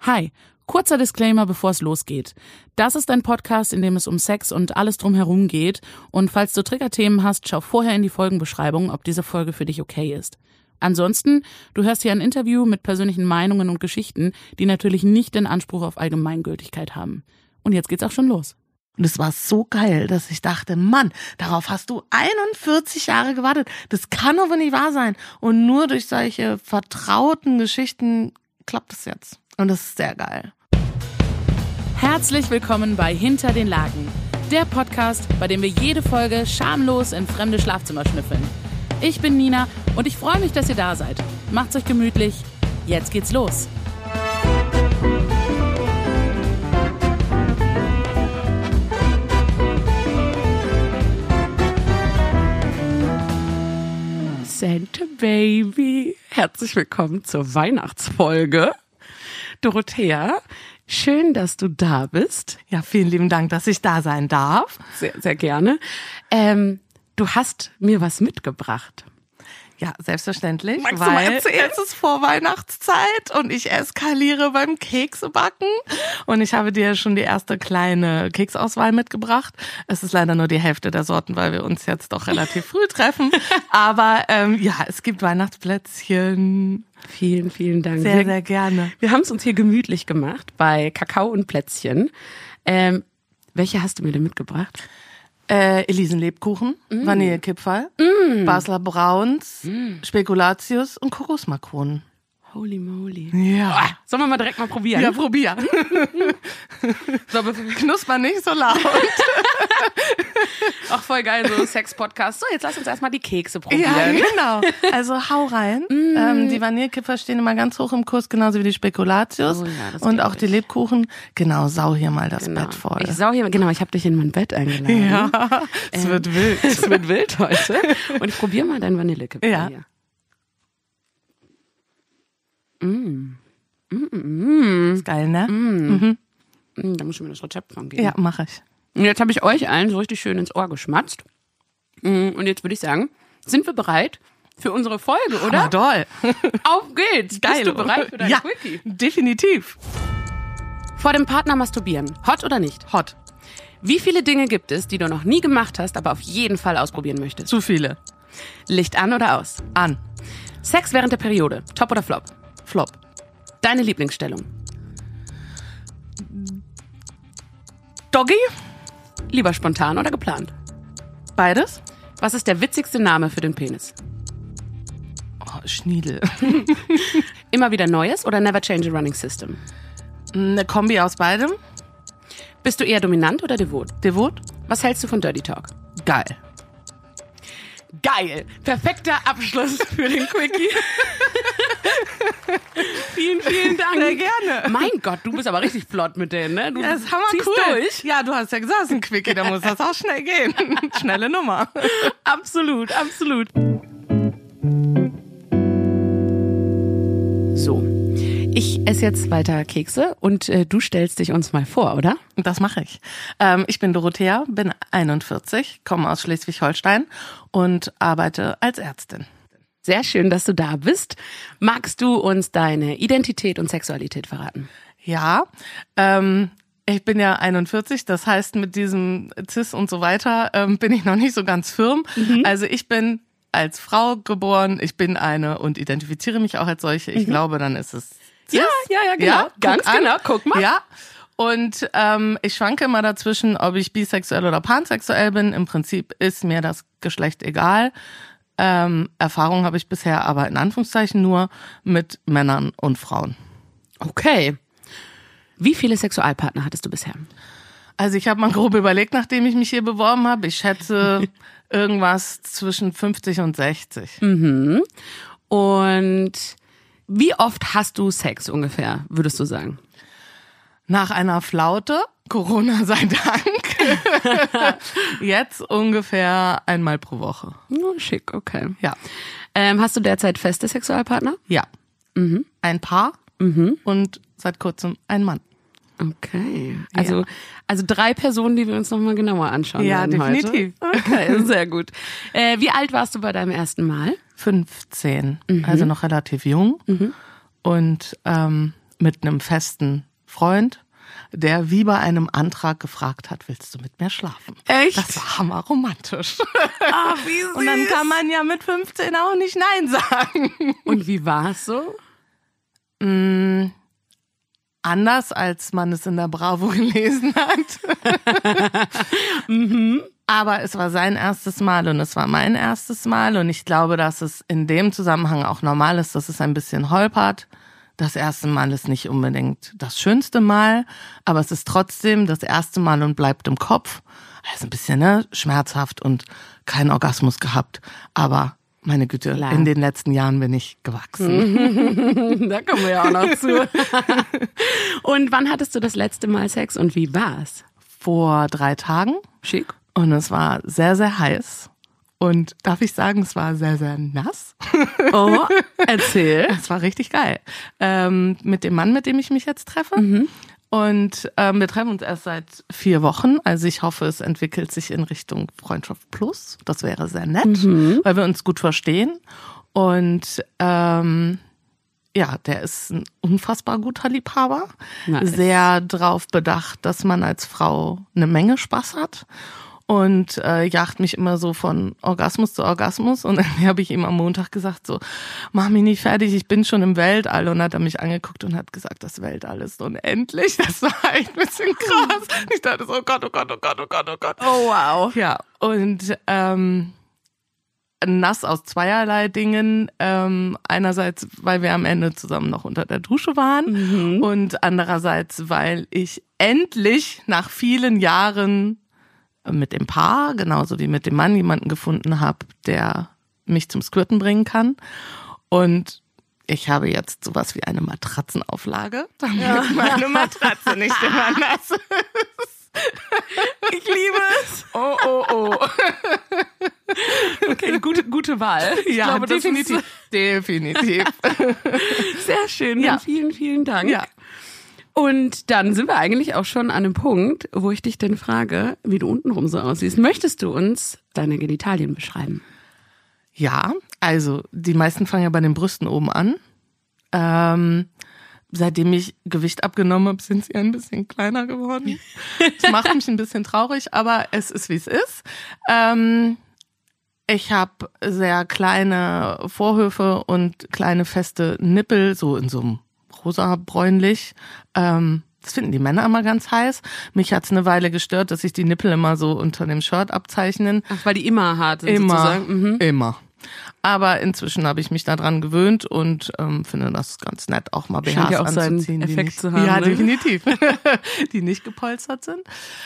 Hi, kurzer Disclaimer, bevor es losgeht. Das ist ein Podcast, in dem es um Sex und alles drumherum geht. Und falls du Triggerthemen hast, schau vorher in die Folgenbeschreibung, ob diese Folge für dich okay ist. Ansonsten, du hörst hier ein Interview mit persönlichen Meinungen und Geschichten, die natürlich nicht den Anspruch auf Allgemeingültigkeit haben. Und jetzt geht's auch schon los. Und es war so geil, dass ich dachte, Mann, darauf hast du 41 Jahre gewartet. Das kann doch wohl nicht wahr sein. Und nur durch solche vertrauten Geschichten klappt es jetzt. Und das ist sehr geil. Herzlich willkommen bei Hinter den Lagen, der Podcast, bei dem wir jede Folge schamlos in fremde Schlafzimmer schnüffeln. Ich bin Nina und ich freue mich, dass ihr da seid. Macht's euch gemütlich. Jetzt geht's los. Santa Baby, herzlich willkommen zur Weihnachtsfolge. Dorothea, schön, dass du da bist. Ja, vielen lieben Dank, dass ich da sein darf. Sehr, sehr gerne. Du hast mir was mitgebracht. Ja, selbstverständlich, Magst du mal weil erzählen? es ist Vorweihnachtszeit und ich eskaliere beim Keksebacken. Und ich habe dir schon die erste kleine Keksauswahl mitgebracht. Es ist leider nur die Hälfte der Sorten, weil wir uns jetzt doch relativ früh treffen. Aber ja, es gibt Weihnachtsplätzchen. Vielen, vielen Dank. Sehr, sehr gerne. Wir haben es uns hier gemütlich gemacht bei Kakao und Plätzchen. Welche hast du mir denn mitgebracht? Elisenlebkuchen, Vanillekipferl, Basler Brauns, Spekulatius und Kokosmakronen. Holy moly. Ja. Sollen wir mal direkt mal probieren? Ja, probier. So, Knusper nicht so laut. auch voll geil, so Sex-Podcast. So, jetzt lass uns erstmal die Kekse probieren. Ja, genau. Also hau rein. Die Vanillekipferl stehen immer ganz hoch im Kurs, genauso wie die Spekulatius. Oh ja, das und glaub auch die ich. Lebkuchen. Genau, sau hier mal das Genau. Bett voll. Ich habe dich in mein Bett eingeladen. Ja, es wird wild. Es wird wild heute. Und ich probiere mal dein Vanillekipferl Ja. hier. Ist geil, ne? Da muss ich mir das Rezept von geben. Ja, mache ich. Und jetzt habe ich euch allen so richtig schön ins Ohr geschmatzt. Und jetzt würde ich sagen, sind wir bereit für unsere Folge, oder? Ah, toll. Auf geht's. Geil. Bist du bereit für dein Ja, Quickie? definitiv. Vor dem Partner masturbieren. Hot oder nicht? Hot. Wie viele Dinge gibt es, die du noch nie gemacht hast, aber auf jeden Fall ausprobieren möchtest? Zu viele. Licht an oder aus? An. Sex während der Periode. Top oder Flop? Flop. Deine Lieblingsstellung? Doggy. Lieber spontan oder geplant? Beides. Was ist der witzigste Name für den Penis? Oh, Schniedel. Immer wieder Neues oder never change a running system? Eine Kombi aus beidem. Bist du eher dominant oder devot? Devot. Was hältst du von Dirty Talk? Geil. Geil. Perfekter Abschluss für den Quickie. Vielen, vielen Dank. Sehr gerne. Mein Gott, du bist aber richtig flott mit denen, ne? Du Das ist hammer ziehst cool. durch. Ja, du hast ja gesagt, es ist ein Quickie, da muss das auch schnell gehen. Schnelle Nummer. Absolut, absolut. So, ich esse jetzt weiter Kekse und du stellst dich uns mal vor, oder? Das mache ich. Ich bin Dorothea, bin 41, komme aus Schleswig-Holstein und arbeite als Ärztin. Sehr schön, dass du da bist. Magst du uns deine Identität und Sexualität verraten? Ja, ich bin ja 41, das heißt mit diesem Cis und so weiter bin ich noch nicht so ganz firm. Also ich bin als Frau geboren, ich bin eine und identifiziere mich auch als solche. Ich glaube, dann ist es cis. Ja, genau. Ja, Ganz guck an. genau, guck mal. Ja. Und ich schwanke immer dazwischen, ob ich bisexuell oder pansexuell bin. Im Prinzip ist mir das Geschlecht egal. Erfahrung habe ich bisher aber in Anführungszeichen nur mit Männern und Frauen. Okay. Wie viele Sexualpartner hattest du bisher? Also ich habe mal grob überlegt, nachdem ich mich hier beworben habe. Ich schätze irgendwas zwischen 50 und 60. Und wie oft hast du Sex ungefähr, würdest du sagen? Nach einer Flaute, Corona sei Dank, jetzt ungefähr einmal pro Woche. Oh, schick, okay. Ja. Hast du derzeit feste Sexualpartner? Ja. Ein Paar und seit kurzem ein Mann. Okay. Also 3 Personen, die wir uns nochmal genauer anschauen Ja, werden definitiv. heute. Okay, sehr gut. Wie alt warst du bei deinem ersten Mal? 15, also noch relativ jung. Und mit einem festen Freund, der wie bei einem Antrag gefragt hat, willst du mit mir schlafen? Echt? Das war hammerromantisch. Ah, wie süß. Und dann kann man ja mit 15 auch nicht Nein sagen. Und wie war es so? Anders, als man es in der Bravo gelesen hat. Aber es war sein erstes Mal und es war mein erstes Mal. Und ich glaube, dass es in dem Zusammenhang auch normal ist, dass es ein bisschen holpert. Das erste Mal ist nicht unbedingt das schönste Mal, aber es ist trotzdem das erste Mal und bleibt im Kopf. Es ist ein bisschen schmerzhaft und keinen Orgasmus gehabt. Aber meine Güte, Klar. in den letzten Jahren bin ich gewachsen. Da kommen wir ja auch noch zu. Und wann hattest du das letzte Mal Sex und wie war's? Vor 3 Tagen. Schick. Und es war sehr, sehr heiß. Und darf ich sagen, es war sehr, sehr nass. Oh, erzähl. Es war richtig geil. Mit dem Mann, mit dem ich mich jetzt treffe. Und wir treffen uns erst seit 4 Wochen. Also ich hoffe, es entwickelt sich in Richtung Freundschaft Plus. Das wäre sehr nett, weil wir uns gut verstehen. Und ja, der ist ein unfassbar guter Liebhaber. Nice. Sehr drauf bedacht, dass man als Frau eine Menge Spaß hat. Und jagt mich immer so von Orgasmus zu Orgasmus. Und dann habe ich ihm am Montag gesagt so, mach mich nicht fertig, ich bin schon im Weltall. Und hat er mich angeguckt und hat gesagt, das Weltall ist unendlich. Das war echt ein bisschen krass. Ich dachte so, oh Gott, oh Gott, oh Gott, oh Gott, oh Gott. Oh wow. Ja, und nass aus zweierlei Dingen. Einerseits, weil wir am Ende zusammen noch unter der Dusche waren. Und andererseits, weil ich endlich nach vielen Jahren mit dem Paar, genauso wie mit dem Mann, jemanden gefunden habe, der mich zum Squirten bringen kann. Und ich habe jetzt sowas wie eine Matratzenauflage, damit meine Matratze nicht immer nass ist. Ich liebe es. Oh, oh, oh. Okay, gute Wahl. Ich Ja, glaube, das definitiv. Definitiv. Sehr schön. Ja. Vielen, vielen Dank. Ja. Und dann sind wir eigentlich auch schon an einem Punkt, wo ich dich denn frage, wie du untenrum so aussiehst. Möchtest du uns deine Genitalien beschreiben? Ja, also die meisten fangen ja bei den Brüsten oben an. Seitdem ich Gewicht abgenommen habe, sind sie ein bisschen kleiner geworden. Das macht mich ein bisschen traurig, aber es ist, wie es ist. Ich habe sehr kleine Vorhöfe und kleine feste Nippel, so in so einem rosa-bräunlich. Das finden die Männer immer ganz heiß. Mich hat's eine Weile gestört, dass sich die Nippel immer so unter dem Shirt abzeichnen. Ach, weil die immer hart sind Immer, sozusagen. immer. Aber inzwischen habe ich mich daran gewöhnt und finde das ganz nett, auch mal Scheint BHs ja auch seinen anzuziehen, die Effekt nicht, zu haben, ja, ne? definitiv, die nicht gepolstert sind.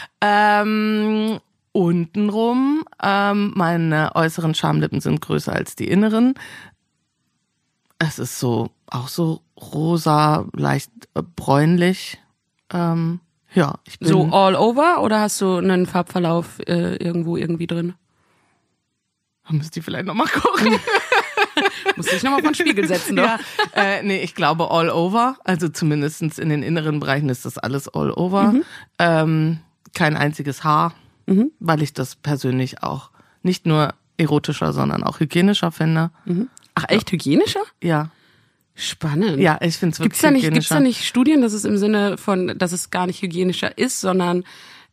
Untenrum, meine äußeren Schamlippen sind größer als die inneren. Es ist so, auch so rosa, leicht bräunlich. Ja, ich bin So all over oder hast du einen Farbverlauf irgendwo irgendwie drin? müsst ihr vielleicht nochmal gucken. Muss ich nochmal vor den Spiegel setzen, doch. Ja, nee, ich glaube all over. Also zumindest in den inneren Bereichen ist das alles all over. Kein einziges Haar, weil ich das persönlich auch nicht nur erotischer, sondern auch hygienischer finde. Ach, echt hygienischer? Ja. Spannend. Ja, ich finde es wirklich Gibt's hygienischer. da nicht Studien, dass es im Sinne von, dass es gar nicht hygienischer ist, sondern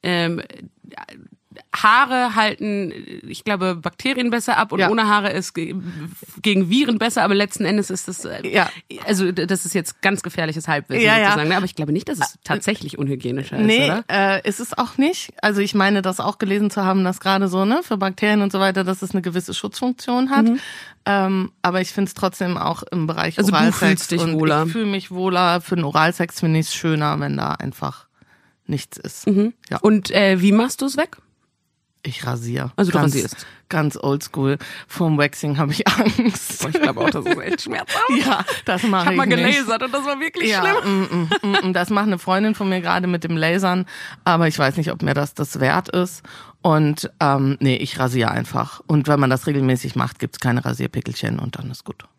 Haare halten, ich glaube, Bakterien besser ab und Ja. ohne Haare ist gegen Viren besser, aber letzten Endes ist das, Ja. also das ist jetzt ganz gefährliches Halbwissen Ja, ja. sozusagen, ne? Aber ich glaube nicht, dass es tatsächlich unhygienischer ist, Nee, oder? ist es auch nicht. Also ich meine, das auch gelesen zu haben, dass gerade so, ne, für Bakterien und so weiter, dass es eine gewisse Schutzfunktion hat. Aber ich finde es trotzdem auch im Bereich Also du Oralsex. fühlst dich und wohler. Ich fühle mich wohler. Für den Oralsex finde ich es schöner, wenn da einfach nichts ist. Ja. Und wie machst du es weg? Ich rasiere. Also du ganz, rasierst. Ganz oldschool. Vom Waxing habe ich Angst. Ich glaube auch, das ist echt schmerzhaft. Ja, das mache ich Ich habe mal nicht. gelasert und das war wirklich Ja, schlimm. das macht eine Freundin von mir gerade mit dem Lasern, aber ich weiß nicht, ob mir das wert ist. Und nee, ich rasiere einfach. Und wenn man das regelmäßig macht, gibt's keine Rasierpickelchen und dann ist gut.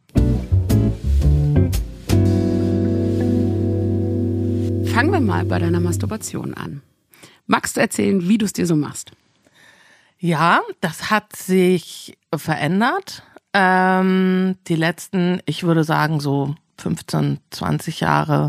Fangen wir mal bei deiner Masturbation an. Magst du erzählen, wie du es dir so machst? Ja, das hat sich verändert. Die letzten, ich würde sagen so 15, 20 Jahre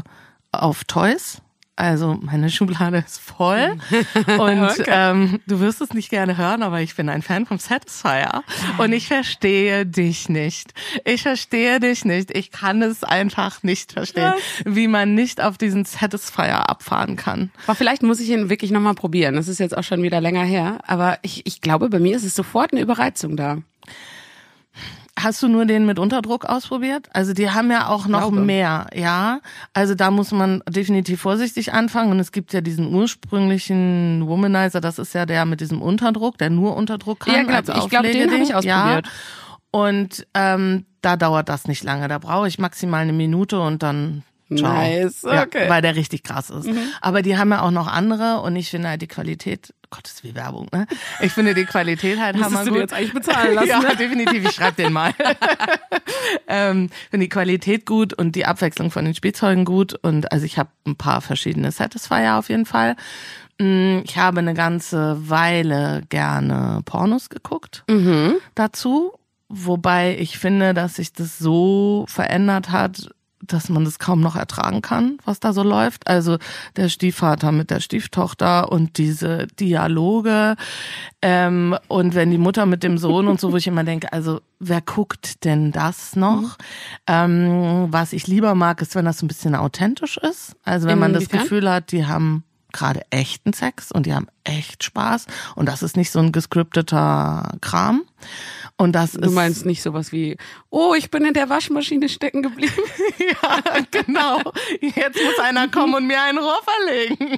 auf Toys. Also meine Schublade ist voll und okay. Du wirst es nicht gerne hören, aber ich bin ein Fan vom Satisfier und ich verstehe dich nicht. Ich kann es einfach nicht verstehen, wie man nicht auf diesen Satisfier abfahren kann. Aber vielleicht muss ich ihn wirklich nochmal probieren. Das ist jetzt auch schon wieder länger her, aber ich glaube, bei mir ist es sofort eine Überreizung da. Hast du nur den mit Unterdruck ausprobiert? Also die haben ja auch noch mehr, ja. Also da muss man definitiv vorsichtig anfangen. Und es gibt ja diesen ursprünglichen Womanizer, das ist ja der mit diesem Unterdruck, der nur Unterdruck kann. Ja, ich glaube, den habe ich ausprobiert. Ja. Und da dauert das nicht lange. Da brauche ich maximal 1 Minute und dann ciao. Nice, okay. Ja, weil der richtig krass ist. Aber die haben ja auch noch andere und ich finde halt die Qualität, Gott, das ist wie Werbung, ne? Ich finde die Qualität halt hammergut. Müsstest du dir jetzt eigentlich bezahlen lassen? Ja, definitiv, ich schreibe den mal. Finde die Qualität gut und die Abwechslung von den Spielzeugen gut und also ich habe ein paar verschiedene Satisfier auf jeden Fall. Ich habe eine ganze Weile gerne Pornos geguckt dazu, wobei ich finde, dass sich das so verändert hat, dass man das kaum noch ertragen kann, was da so läuft. Also der Stiefvater mit der Stieftochter und diese Dialoge und wenn die Mutter mit dem Sohn und so, wo ich immer denke, also wer guckt denn das noch? Was ich lieber mag, ist, wenn das so ein bisschen authentisch ist. Also wenn man das Gefühl hat, die haben gerade echten Sex und die haben echt Spaß und das ist nicht so ein gescripteter Kram. Und das Du meinst nicht sowas wie, oh, ich bin in der Waschmaschine stecken geblieben. Ja, genau. Jetzt muss einer kommen und mir ein Rohr verlegen.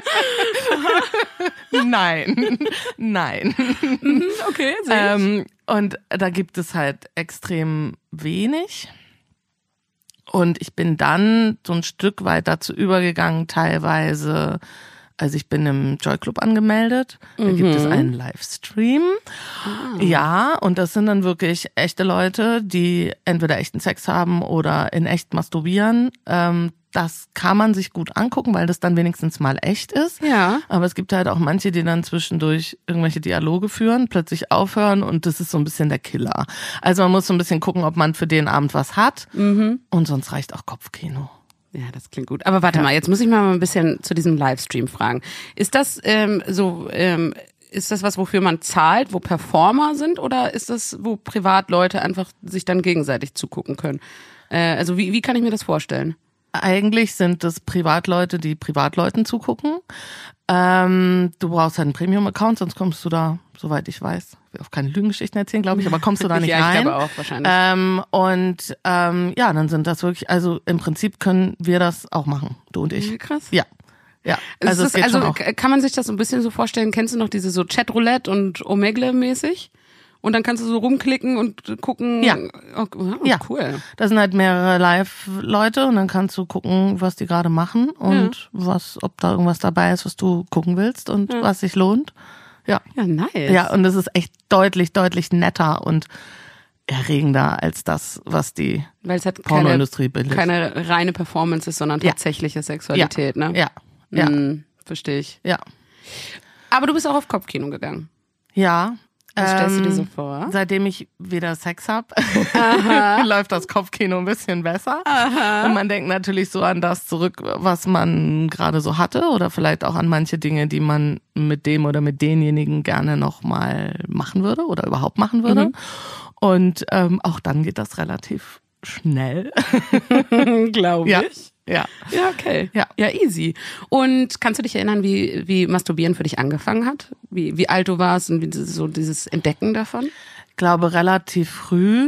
Nein. Okay, sehr gut. Und da gibt es halt extrem wenig. Und ich bin dann so ein Stück weit dazu übergegangen, teilweise, also ich bin im Joy Club angemeldet, da gibt es einen Livestream. Ja, und das sind dann wirklich echte Leute, die entweder echten Sex haben oder in echt masturbieren. Das kann man sich gut angucken, weil das dann wenigstens mal echt ist. Ja. Aber es gibt halt auch manche, die dann zwischendurch irgendwelche Dialoge führen, plötzlich aufhören und das ist so ein bisschen der Killer. Also man muss so ein bisschen gucken, ob man für den Abend was hat und sonst reicht auch Kopfkino. Ja, das klingt gut. Aber warte mal, jetzt muss ich mal ein bisschen zu diesem Livestream fragen. Ist das ist das was, wofür man zahlt, wo Performer sind oder ist das, wo Privatleute einfach sich dann gegenseitig zugucken können? Also wie kann ich mir das vorstellen? Eigentlich sind es Privatleute, die Privatleuten zugucken. Du brauchst halt einen Premium-Account, sonst kommst du da, soweit ich weiß, ich will auch keine Lügengeschichten erzählen, glaube ich, aber kommst du da nicht rein. Ja, ich glaube auch, wahrscheinlich. Ja, dann sind das wirklich, also im Prinzip können wir das auch machen, du und ich. Ja, krass. Ja. Also es geht schon auch. Kann man sich das so ein bisschen so vorstellen, kennst du noch diese so Chatroulette und Omegle-mäßig? Und dann kannst du so rumklicken und gucken. Ja. Oh, ja, cool. Da sind halt mehrere Live-Leute und dann kannst du gucken, was die gerade machen und ob da irgendwas dabei ist, was du gucken willst und was sich lohnt. Ja. Ja, nice. Ja, und es ist echt deutlich netter und erregender als das, was die Pornoindustrie bildet. Keine reine Performance ist, sondern tatsächliche Sexualität, ne? Ja. Verstehe ich. Ja. Aber du bist auch auf Kopfkino gegangen. Ja. Was stellst du dir so vor? Seitdem ich wieder Sex hab, läuft das Kopfkino ein bisschen besser. Aha. Und man denkt natürlich so an das zurück, was man gerade so hatte oder vielleicht auch an manche Dinge, die man mit dem oder mit denjenigen gerne nochmal machen würde oder überhaupt machen würde. Und auch dann geht das relativ schnell. Glaube ich. Ja. Ja, okay. Ja, easy. Und kannst du dich erinnern, wie Masturbieren für dich angefangen hat? Wie alt du warst und wie so dieses Entdecken davon? Ich glaube relativ früh,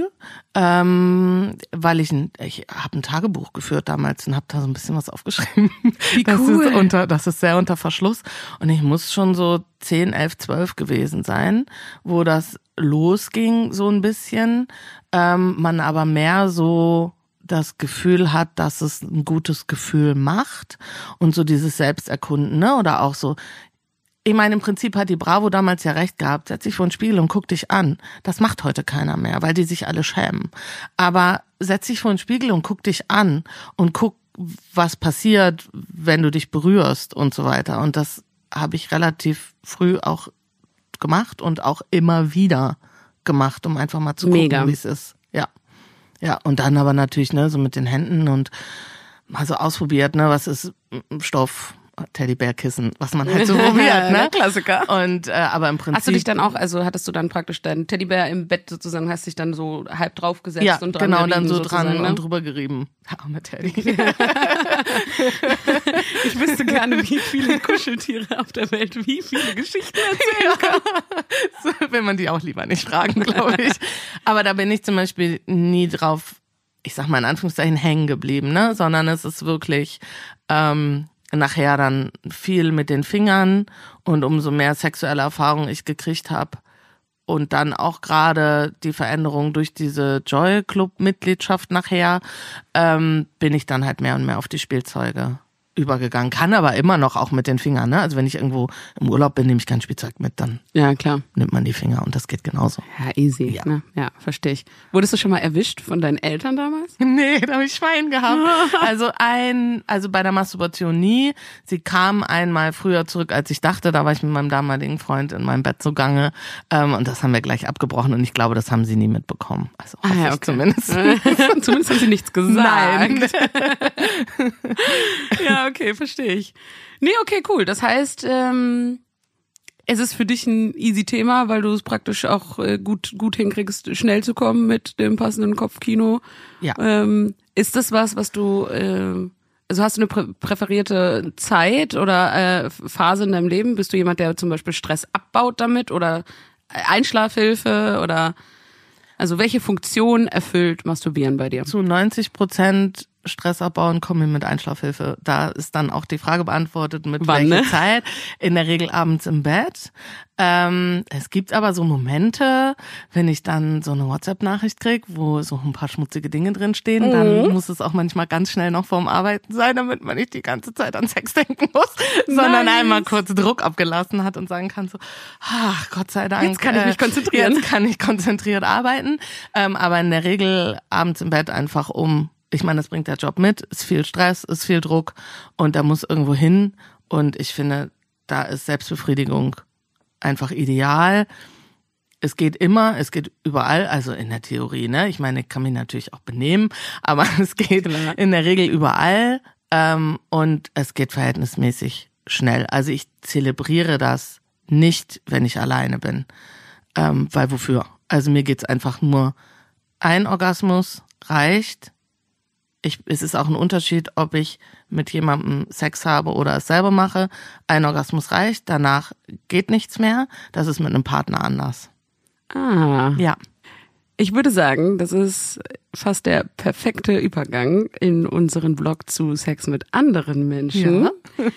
weil ich habe ein Tagebuch geführt damals und habe da so ein bisschen was aufgeschrieben. Wie cool. Das ist sehr unter Verschluss. Und ich muss schon so 10, 11, 12 gewesen sein, wo das losging so ein bisschen. Man aber mehr so das Gefühl hat, dass es ein gutes Gefühl macht und so dieses Selbsterkunden, ne? Oder auch so, ich meine, im Prinzip hat die Bravo damals ja recht gehabt, setz dich vor den Spiegel und guck dich an. Das macht heute keiner mehr, weil die sich alle schämen. Aber setz dich vor den Spiegel und guck dich an und guck, was passiert, wenn du dich berührst und so weiter. Und das habe ich relativ früh auch gemacht und auch immer wieder gemacht, um einfach mal zu gucken, wie es ist. Ja, und dann aber natürlich, ne, so mit den Händen und mal so ausprobiert, ne, was ist Stoff, Teddybärkissen, was man halt so probiert, ne? Klassiker. Und aber im Prinzip. Hast du dich dann auch, also hattest du dann praktisch deinen Teddybär im Bett sozusagen, hast dich dann so halb draufgesetzt ja, und dran genau, gerieben, dann so sozusagen, dran ne? und drüber gerieben. Arme Teddy. Ich wüsste gerne, wie viele Kuscheltiere auf der Welt wie viele Geschichten erzählen können. So will man die auch lieber nicht fragen, glaube ich. Aber da bin ich zum Beispiel nie drauf, ich sag mal in Anführungszeichen, hängen geblieben, ne? Sondern es ist wirklich nachher dann viel mit den Fingern und umso mehr sexuelle Erfahrung ich gekriegt habe und dann auch gerade die Veränderung durch diese Joy-Club-Mitgliedschaft nachher, bin ich dann halt mehr und mehr auf die Spielzeuge übergegangen. Kann aber immer noch auch mit den Fingern, ne? Also wenn ich irgendwo im Urlaub bin, nehme ich kein Spielzeug mit, dann Ja, klar. nimmt man die Finger und das geht genauso. Ja, easy. Ja. Ne? Ja, verstehe ich. Wurdest du schon mal erwischt von deinen Eltern damals? Nee, da habe ich Schwein gehabt. Also bei der Masturbation nie. Sie kam einmal früher zurück, als ich dachte. Da war ich mit meinem damaligen Freund in meinem Bett zugange. Und das haben wir gleich abgebrochen. Und ich glaube, das haben sie nie mitbekommen. Also hoffe ja, ich okay. zumindest. Zumindest haben sie nichts gesagt. Nein. Ja, okay, verstehe ich. Nee, okay, cool. Das heißt, es ist für dich ein easy Thema, weil du es praktisch auch gut hinkriegst, schnell zu kommen mit dem passenden Kopfkino. Ja. Ist das was du, also hast du eine präferierte Zeit oder Phase in deinem Leben? Bist du jemand, der zum Beispiel Stress abbaut damit oder Einschlafhilfe oder also welche Funktion erfüllt Masturbieren bei dir? Zu 90% Stress abbauen, komme ich mit Einschlafhilfe. Da ist dann auch die Frage beantwortet, mit Wann, welcher ne? Zeit. In der Regel abends im Bett. Es gibt aber so Momente, wenn ich dann so eine WhatsApp-Nachricht kriege, wo so ein paar schmutzige Dinge drinstehen, dann muss es auch manchmal ganz schnell noch vorm Arbeiten sein, damit man nicht die ganze Zeit an Sex denken muss, sondern einmal kurz Druck abgelassen hat und sagen kann so, ach Gott sei Dank. Jetzt kann ich mich konzentrieren. Jetzt kann ich konzentriert arbeiten. Aber in der Regel abends im Bett einfach ich meine, das bringt der Job mit, ist viel Stress, ist viel Druck und da muss irgendwo hin und ich finde, da ist Selbstbefriedigung einfach ideal. Es geht immer, es geht überall, also in der Theorie, ne? Ich meine, ich kann mich natürlich auch benehmen, aber es geht in der Regel überall und es geht verhältnismäßig schnell. Also ich zelebriere das nicht, wenn ich alleine bin, weil wofür? Also mir geht's einfach nur, ein Orgasmus reicht. Es ist auch ein Unterschied, ob ich mit jemandem Sex habe oder es selber mache. Ein Orgasmus reicht, danach geht nichts mehr. Das ist mit einem Partner anders. Ah. Ja. Ich würde sagen, das ist fast der perfekte Übergang in unseren Blog zu Sex mit anderen Menschen. Ja.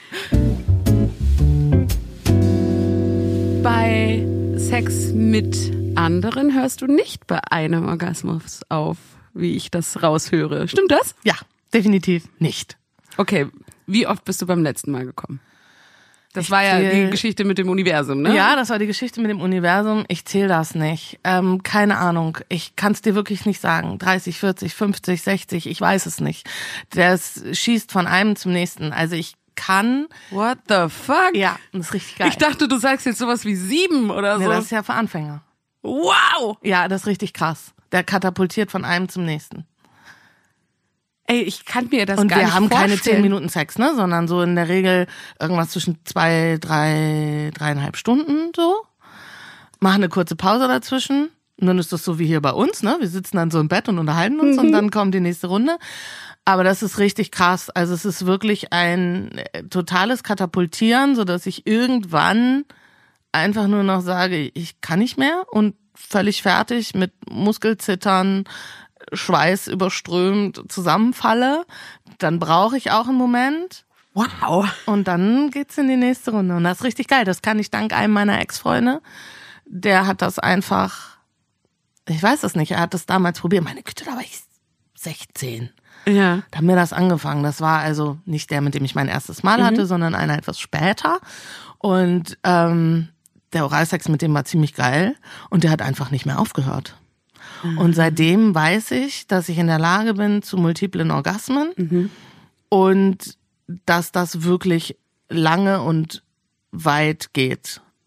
Bei Sex mit anderen hörst du nicht bei einem Orgasmus auf, wie ich das raushöre. Stimmt das? Ja, definitiv nicht. Okay, wie oft bist du beim letzten Mal gekommen? Das war ja die Geschichte mit dem Universum, ne? Ja, das war die Geschichte mit dem Universum. Ich zähle das nicht. Keine Ahnung. Ich kann es dir wirklich nicht sagen. 30, 40, 50, 60, ich weiß es nicht. Das schießt von einem zum nächsten. Also ich kann... What the fuck? Ja, das ist richtig geil. Ich dachte, du sagst jetzt sowas wie 7 oder so. Ja, das ist ja für Anfänger. Wow! Ja, das ist richtig krass. Der katapultiert von einem zum nächsten. Ey, ich kann mir das und gar nicht wir haben vorstellen. keine 10 Minuten Sex, ne, sondern so in der Regel irgendwas zwischen 2, 3, 3,5 Stunden so. Machen eine kurze Pause dazwischen. Und dann ist das so wie hier bei uns, ne? Wir sitzen dann so im Bett und unterhalten uns und dann kommt die nächste Runde. Aber das ist richtig krass. Also es ist wirklich ein totales Katapultieren, so dass ich irgendwann einfach nur noch sage, ich kann nicht mehr und völlig fertig mit Muskelzittern, Schweiß überströmt zusammenfalle. Dann brauche ich auch einen Moment. Wow. Und dann geht's in die nächste Runde. Und das ist richtig geil. Das kann ich dank einem meiner Ex-Freunde. Der hat das einfach, ich weiß es nicht, er hat das damals probiert. Meine Güte, da war ich 16. Ja. Da haben wir das angefangen. Das war also nicht der, mit dem ich mein erstes Mal hatte, sondern einer etwas später. Und der Oralsex mit dem war ziemlich geil. Und der hat einfach nicht mehr aufgehört. Und seitdem weiß ich, dass ich in der Lage bin zu multiplen Orgasmen und dass das wirklich lange und weit geht.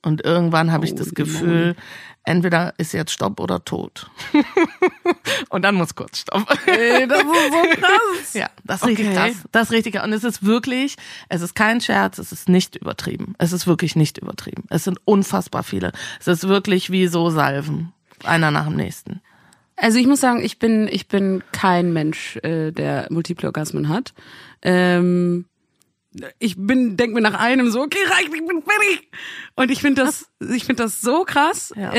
Und irgendwann habe ich Oh, das die Gefühl, entweder ist jetzt Stopp oder tot. Und dann muss kurz Stopp. Ey, das ist so krass. Ja, das ist richtig krass. Das ist richtig krass. Und es ist kein Scherz, es ist nicht übertrieben. Es ist wirklich nicht übertrieben. Es sind unfassbar viele. Es ist wirklich wie so Salven. Einer nach dem nächsten. Also ich muss sagen, ich bin kein Mensch, der multiple Orgasmen hat. Ich denke mir nach einem so, okay, reicht, ich bin fertig. Und ich finde das so krass. Ja.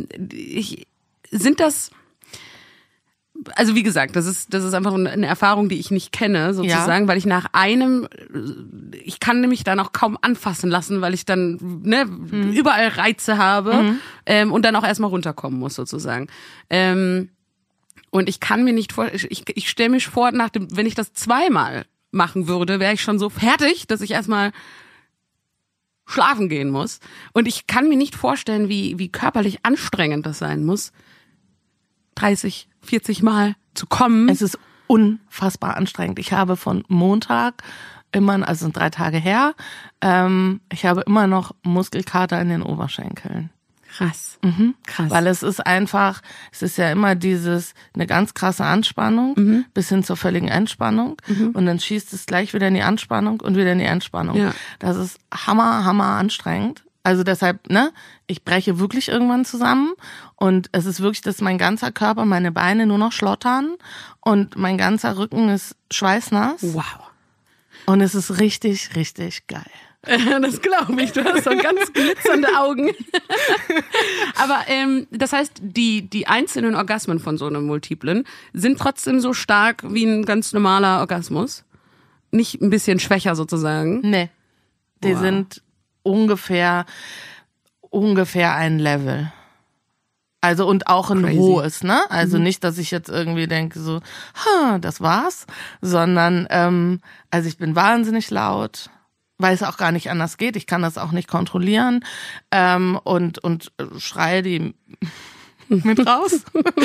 Also wie gesagt, das ist einfach eine Erfahrung, die ich nicht kenne, sozusagen, weil ich nach einem, ich kann nämlich dann auch kaum anfassen lassen, weil ich dann überall Reize habe und dann auch erstmal runterkommen muss, sozusagen. Und ich kann mir nicht vor, ich stelle mir vor, wenn ich das zweimal machen würde, wäre ich schon so fertig, dass ich erstmal schlafen gehen muss. Und ich kann mir nicht vorstellen, wie körperlich anstrengend das sein muss, 30, 40 Mal zu kommen. Es ist unfassbar anstrengend. Ich habe von Montag immer, also sind 3 Tage her, ich habe immer noch Muskelkater in den Oberschenkeln. Krass. Krass. Weil es ist ja immer eine ganz krasse Anspannung bis hin zur völligen Entspannung und dann schießt es gleich wieder in die Anspannung und wieder in die Entspannung. Ja. Das ist hammer anstrengend. Also deshalb, ich breche wirklich irgendwann zusammen und es ist wirklich, dass mein ganzer Körper, meine Beine nur noch schlottern und mein ganzer Rücken ist schweißnass. Wow. Und es ist richtig, richtig geil. Das glaube ich, du hast so ganz glitzernde Augen. Aber das heißt, die einzelnen Orgasmen von so einem Multiplen sind trotzdem so stark wie ein ganz normaler Orgasmus? Nicht ein bisschen schwächer sozusagen? Nee, die Wow. sind ungefähr ein Level. Also und auch ein Crazy. hohes, ne? Also nicht, dass ich jetzt irgendwie denke so, das war's, sondern also ich bin wahnsinnig laut, weil es auch gar nicht anders geht. Ich kann das auch nicht kontrollieren und schreie die mit raus,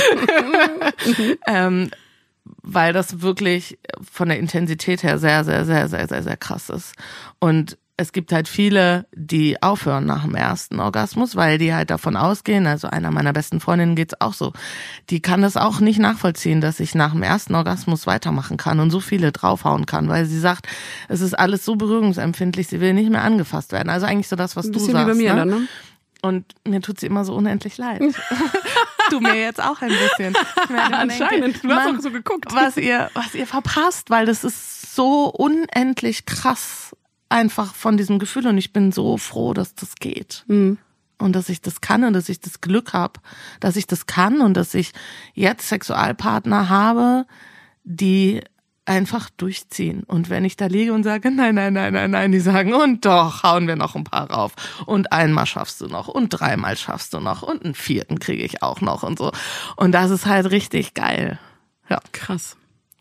weil das wirklich von der Intensität her sehr, sehr, sehr, sehr, sehr, sehr krass ist. Und es gibt halt viele, die aufhören nach dem ersten Orgasmus, weil die halt davon ausgehen, also einer meiner besten Freundinnen geht's auch so, die kann das auch nicht nachvollziehen, dass ich nach dem ersten Orgasmus weitermachen kann und so viele draufhauen kann, weil sie sagt, es ist alles so berührungsempfindlich, sie will nicht mehr angefasst werden. Also eigentlich so das, was du sagst. Ein bisschen wie bei mir ne? dann, ne? Und mir tut sie immer so unendlich leid. Du mir jetzt auch ein bisschen. Anscheinend, du hast auch so geguckt. Was ihr verpasst, weil das ist so unendlich krass einfach von diesem Gefühl und ich bin so froh, dass das geht. Und dass ich das kann und dass ich das Glück habe, dass ich das kann und dass ich jetzt Sexualpartner habe, die einfach durchziehen. Und wenn ich da liege und sage, nein, die sagen, und doch, hauen wir noch ein paar rauf. Und einmal schaffst du noch und 3-mal schaffst du noch und einen 4. kriege ich auch noch und so. Und das ist halt richtig geil. Ja. Krass.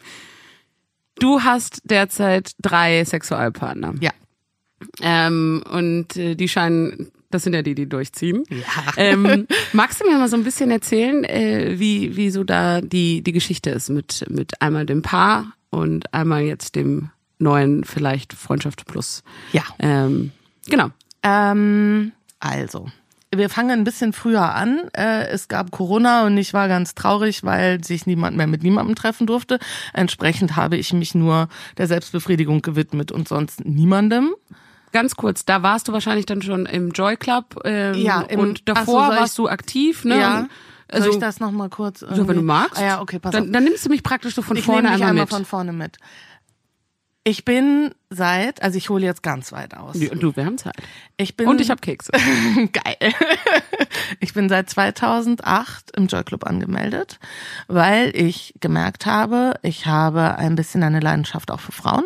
Du hast derzeit 3 Sexualpartner. Ja. Und die scheinen, das sind ja die durchziehen. Ja. Magst du mir mal so ein bisschen erzählen, wie so da die Geschichte ist mit einmal dem Paar und einmal jetzt dem neuen, vielleicht Freundschaft Plus? Ja. Genau. Also, wir fangen ein bisschen früher an. Es gab Corona und ich war ganz traurig, weil sich niemand mehr mit niemandem treffen durfte. Entsprechend habe ich mich nur der Selbstbefriedigung gewidmet und sonst niemandem. Ganz kurz, da warst du wahrscheinlich dann schon im Joy Club Ja, und davor warst du aktiv, ne? Ja. Also, Soll ich das nochmal kurz? so, wenn du magst. Ah ja, okay, pass auf. Dann nimmst du mich praktisch so von Ich vorne nehme dich einmal mit. von vorne mit. Ich bin also ich hole jetzt ganz weit aus. Du, wir haben Zeit. Und ich habe Kekse. Geil. Ich bin seit 2008 im Joy Club angemeldet, weil ich gemerkt habe, ich habe ein bisschen eine Leidenschaft auch für Frauen.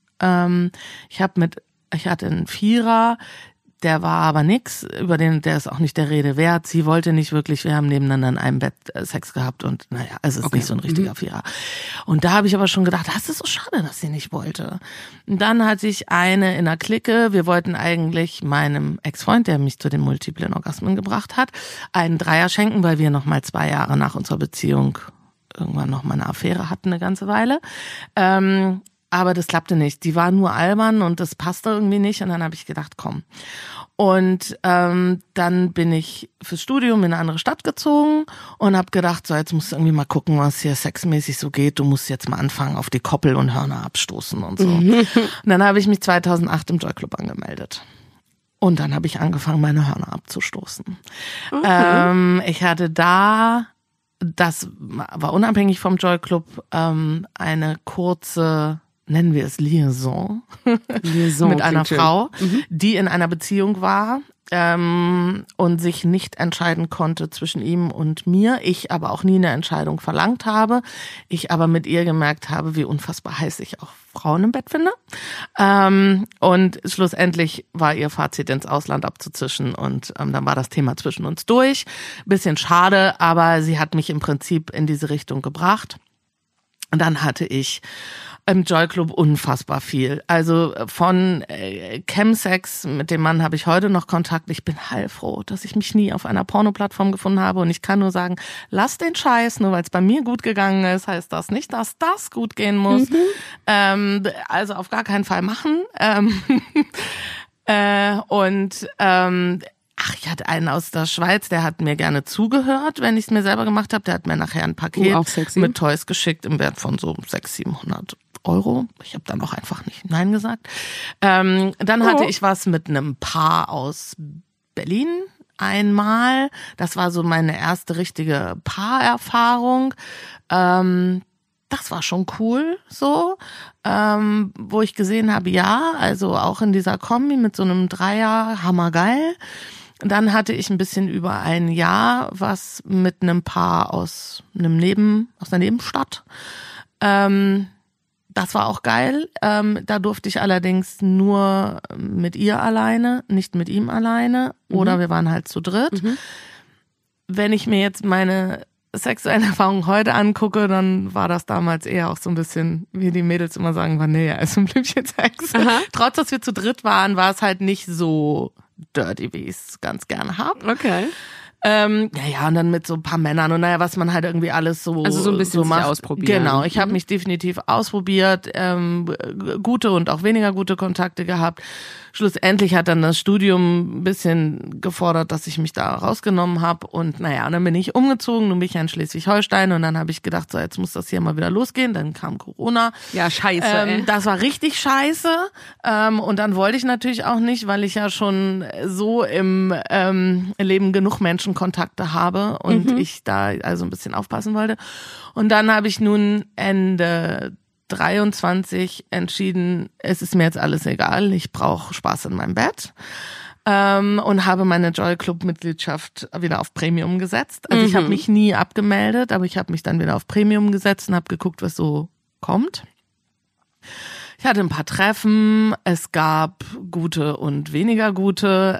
Ich hatte einen 4er, der war aber nix, der ist auch nicht der Rede wert. Sie wollte nicht wirklich, wir haben nebeneinander in einem Bett Sex gehabt und naja, es ist nicht so ein richtiger 4er. Und da habe ich aber schon gedacht, das ist so schade, dass sie nicht wollte. Und dann hatte ich eine in der Clique, wir wollten eigentlich meinem Ex-Freund, der mich zu den multiplen Orgasmen gebracht hat, einen 3er schenken, weil wir noch mal 2 Jahre nach unserer Beziehung irgendwann noch mal eine Affäre hatten, eine ganze Weile. Aber das klappte nicht. Die war nur albern und das passte irgendwie nicht. Und dann habe ich gedacht, komm. Und dann bin ich fürs Studium in eine andere Stadt gezogen und habe gedacht, so jetzt musst du irgendwie mal gucken, was hier sexmäßig so geht. Du musst jetzt mal anfangen auf die Koppel und Hörner abstoßen und so. Und dann habe ich mich 2008 im Joy Club angemeldet. Und dann habe ich angefangen, meine Hörner abzustoßen. Ich hatte da, das war unabhängig vom Joy Club, eine kurze, nennen wir es Liaison mit einer Frau, die in einer Beziehung war und sich nicht entscheiden konnte zwischen ihm und mir. Ich aber auch nie eine Entscheidung verlangt habe. Ich aber mit ihr gemerkt habe, wie unfassbar heiß ich auch Frauen im Bett finde. Und schlussendlich war ihr Fazit, ins Ausland abzuzischen und dann war das Thema zwischen uns durch. Bisschen schade, aber sie hat mich im Prinzip in diese Richtung gebracht. Und dann hatte ich im Joy Club unfassbar viel. Also von Chemsex, mit dem Mann habe ich heute noch Kontakt. Ich bin heilfroh, dass ich mich nie auf einer Pornoplattform gefunden habe. Und ich kann nur sagen, lass den Scheiß, nur weil es bei mir gut gegangen ist, heißt das nicht, dass das gut gehen muss. Also auf gar keinen Fall machen. Ich hatte einen aus der Schweiz, der hat mir gerne zugehört, wenn ich es mir selber gemacht habe. Der hat mir nachher ein Paket mit Toys geschickt im Wert von so 600-700 €. Ich habe dann auch einfach nicht Nein gesagt. Dann hatte ich was mit einem Paar aus Berlin einmal. Das war so meine erste richtige Paarerfahrung. Das war schon cool, so, wo ich gesehen habe, ja, also auch in dieser Kombi mit so einem Dreier, hammergeil. Dann hatte ich ein bisschen über ein Jahr was mit einem Paar aus einer Nebenstadt. Das war auch geil. Da durfte ich allerdings nur mit ihr alleine, nicht mit ihm alleine. Oder wir waren halt zu dritt. Wenn ich mir jetzt meine sexuelle Erfahrung heute angucke, dann war das damals eher auch so ein bisschen, wie die Mädels immer sagen, Vanille, also ein Blümchensex. Trotz, dass wir zu dritt waren, war es halt nicht so dirty, wie ich es ganz gerne habe. Okay. Und dann mit so ein paar Männern und was man halt irgendwie alles so also so ein bisschen so macht. Ausprobieren. Genau, ich habe mich definitiv ausprobiert, gute und auch weniger gute Kontakte gehabt. Schlussendlich hat dann das Studium ein bisschen gefordert, dass ich mich da rausgenommen habe und und dann bin ich umgezogen, nun bin ich ja in Schleswig-Holstein und dann habe ich gedacht, so jetzt muss das hier mal wieder losgehen, dann kam Corona. Ja, scheiße, ey. Das war richtig scheiße und dann wollte ich natürlich auch nicht, weil ich ja schon so im Leben genug Menschenkontakte habe und ich da also ein bisschen aufpassen wollte. Und dann habe ich nun Ende 23 entschieden, es ist mir jetzt alles egal, ich brauche Spaß in meinem Bett und habe meine Joy Club Mitgliedschaft wieder auf Premium gesetzt. Also ich habe mich nie abgemeldet, aber ich habe mich dann wieder auf Premium gesetzt und habe geguckt, was so kommt. Ich hatte ein paar Treffen, es gab gute und weniger gute.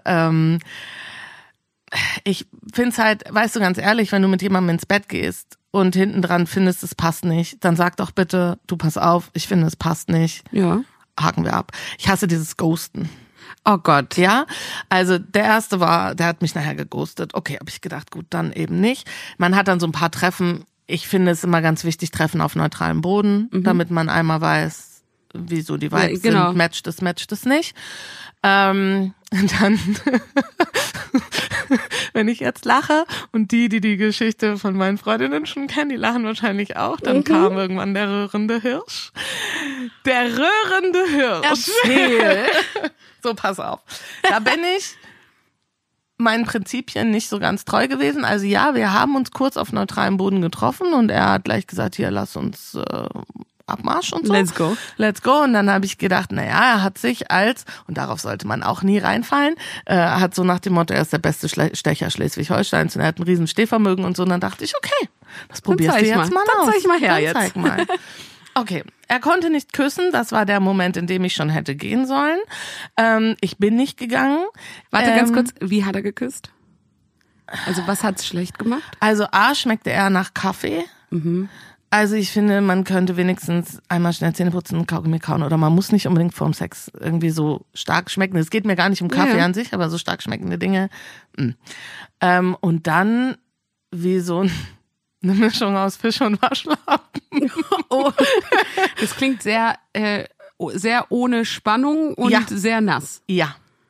Ich find's halt, weißt du, ganz ehrlich, wenn du mit jemandem ins Bett gehst und hinten dran findest, es passt nicht, dann sag doch bitte, du pass auf, ich finde, es passt nicht. Ja. Haken wir ab. Ich hasse dieses Ghosten. Oh Gott. Ja, also der erste der hat mich nachher geghostet. Okay, habe ich gedacht, gut, dann eben nicht. Man hat dann so ein paar Treffen. Ich finde es immer ganz wichtig, Treffen auf neutralem Boden, damit man einmal weiß, wieso die Vibes sind. Matcht es nicht. Dann, wenn ich jetzt lache und die Geschichte von meinen Freundinnen schon kennen, die lachen wahrscheinlich auch, dann kam irgendwann der rührende Hirsch. Der rührende Hirsch. Erzähl. So, pass auf. Da bin ich meinen Prinzipien nicht so ganz treu gewesen. Also ja, wir haben uns kurz auf neutralem Boden getroffen und er hat gleich gesagt, hier, lass uns Abmarsch und so. Let's go. Und dann habe ich gedacht, er hat sich und darauf sollte man auch nie reinfallen, hat so nach dem Motto, er ist der beste Stecher Schleswig-Holsteins und er hat ein riesen Stehvermögen und so. Und dann dachte ich, okay, das probierst du jetzt mal aus. Dann zeig mal her jetzt. Zeig mal. Okay, er konnte nicht küssen, das war der Moment, in dem ich schon hätte gehen sollen. Ich bin nicht gegangen. Warte ganz kurz, wie hat er geküsst? Also was hat's schlecht gemacht? Also A, schmeckte er nach Kaffee. Also ich finde, man könnte wenigstens einmal schnell Zähne putzen und Kaugummi kauen oder man muss nicht unbedingt vorm Sex irgendwie so stark schmecken. Es geht mir gar nicht um Kaffee an sich, aber so stark schmeckende Dinge. Und dann wie so ein Eine Mischung aus Fisch und Waschlappen. Oh, das klingt sehr ohne Spannung und sehr nass. Ja.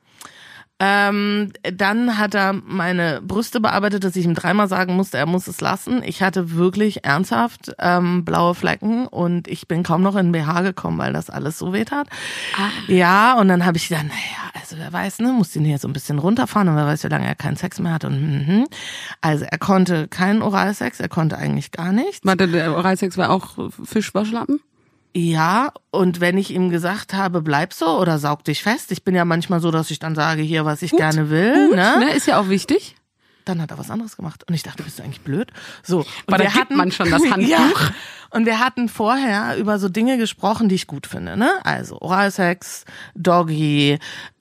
Dann hat er meine Brüste bearbeitet, dass ich ihm 3-mal sagen musste, er muss es lassen. Ich hatte wirklich ernsthaft blaue Flecken und ich bin kaum noch in den BH gekommen, weil das alles so weht hat. Ja, und dann habe ich dann, also wer weiß, ne, muss den hier so ein bisschen runterfahren und wer weiß, wie lange er keinen Sex mehr hat. Und also er konnte keinen Oralsex, er konnte eigentlich gar nichts. Warte, der Oralsex war auch Fischwaschlappen? Ja, und wenn ich ihm gesagt habe, bleib so oder saug dich fest, ich bin ja manchmal so, dass ich dann sage, hier, was ich gerne will, ne? Ist ja auch wichtig. Dann hat er was anderes gemacht. Und ich dachte, bist du eigentlich blöd? So. Und aber da gibt man schon das Handbuch. Ja. Und wir hatten vorher über so Dinge gesprochen, die ich gut finde, ne? Also Oralsex, Doggy,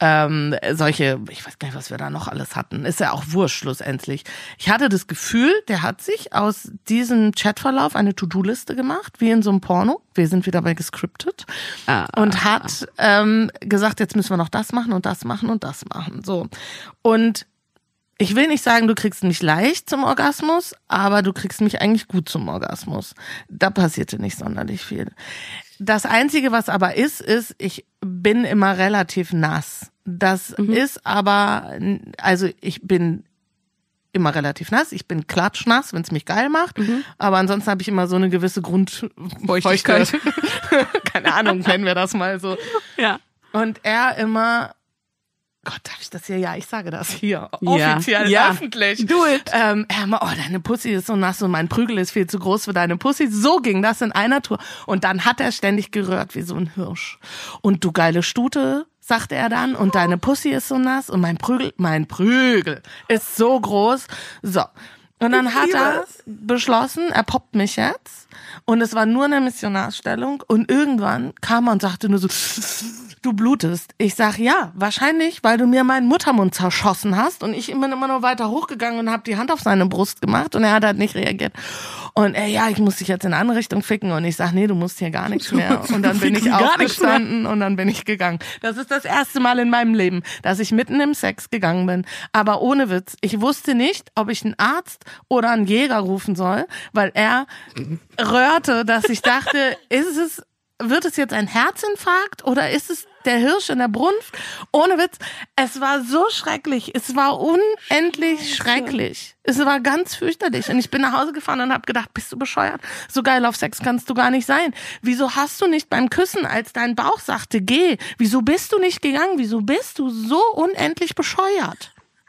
solche, ich weiß gar nicht, was wir da noch alles hatten. Ist ja auch wurscht schlussendlich. Ich hatte das Gefühl, der hat sich aus diesem Chatverlauf eine To-Do-Liste gemacht, wie in so einem Porno. Wir sind wieder bei gescriptet. Und hat gesagt, jetzt müssen wir noch das machen und das machen und das machen. So. Und ich will nicht sagen, du kriegst mich leicht zum Orgasmus, aber du kriegst mich eigentlich gut zum Orgasmus. Da passierte nicht sonderlich viel. Das Einzige, was aber ist, ich bin immer relativ nass. Das ist aber, also ich bin immer relativ nass. Ich bin klatschnass, wenn es mich geil macht. Aber ansonsten habe ich immer so eine gewisse Grundfeuchtigkeit. Keine Ahnung, nennen wir das mal so. Ja. Und er immer... Gott, darf ich das hier? Ja, ich sage das hier. Offiziell, öffentlich. Do it. Deine Pussy ist so nass und mein Prügel ist viel zu groß für deine Pussy. So ging das in einer Tour. Und dann hat er ständig gerührt wie so ein Hirsch. Und du geile Stute, sagte er dann. Und deine Pussy ist so nass und mein Prügel ist so groß. So. Und dann hat er beschlossen, er poppt mich jetzt. Und es war nur eine Missionarsstellung. Und irgendwann kam er und sagte nur so... Du blutest. Ich sag, ja, wahrscheinlich, weil du mir meinen Muttermund zerschossen hast. Und ich bin immer nur weiter hochgegangen und habe die Hand auf seine Brust gemacht. Und er hat halt nicht reagiert. Und ich muss dich jetzt in eine andere Richtung ficken. Und ich sag, nee, du musst hier gar nichts mehr. Und dann bin ich aufgestanden und dann bin ich gegangen. Das ist das erste Mal in meinem Leben, dass ich mitten im Sex gegangen bin. Aber ohne Witz, ich wusste nicht, ob ich einen Arzt oder einen Jäger rufen soll, weil er röhrte, dass ich dachte, wird es jetzt ein Herzinfarkt oder ist es der Hirsch in der Brunft? Ohne Witz, es war so schrecklich. Es war unendlich schrecklich. Es war ganz fürchterlich. Und ich bin nach Hause gefahren und habe gedacht, bist du bescheuert? So geil auf Sex kannst du gar nicht sein. Wieso hast du nicht beim Küssen, als dein Bauch sagte, geh, wieso bist du nicht gegangen? Wieso bist du so unendlich bescheuert?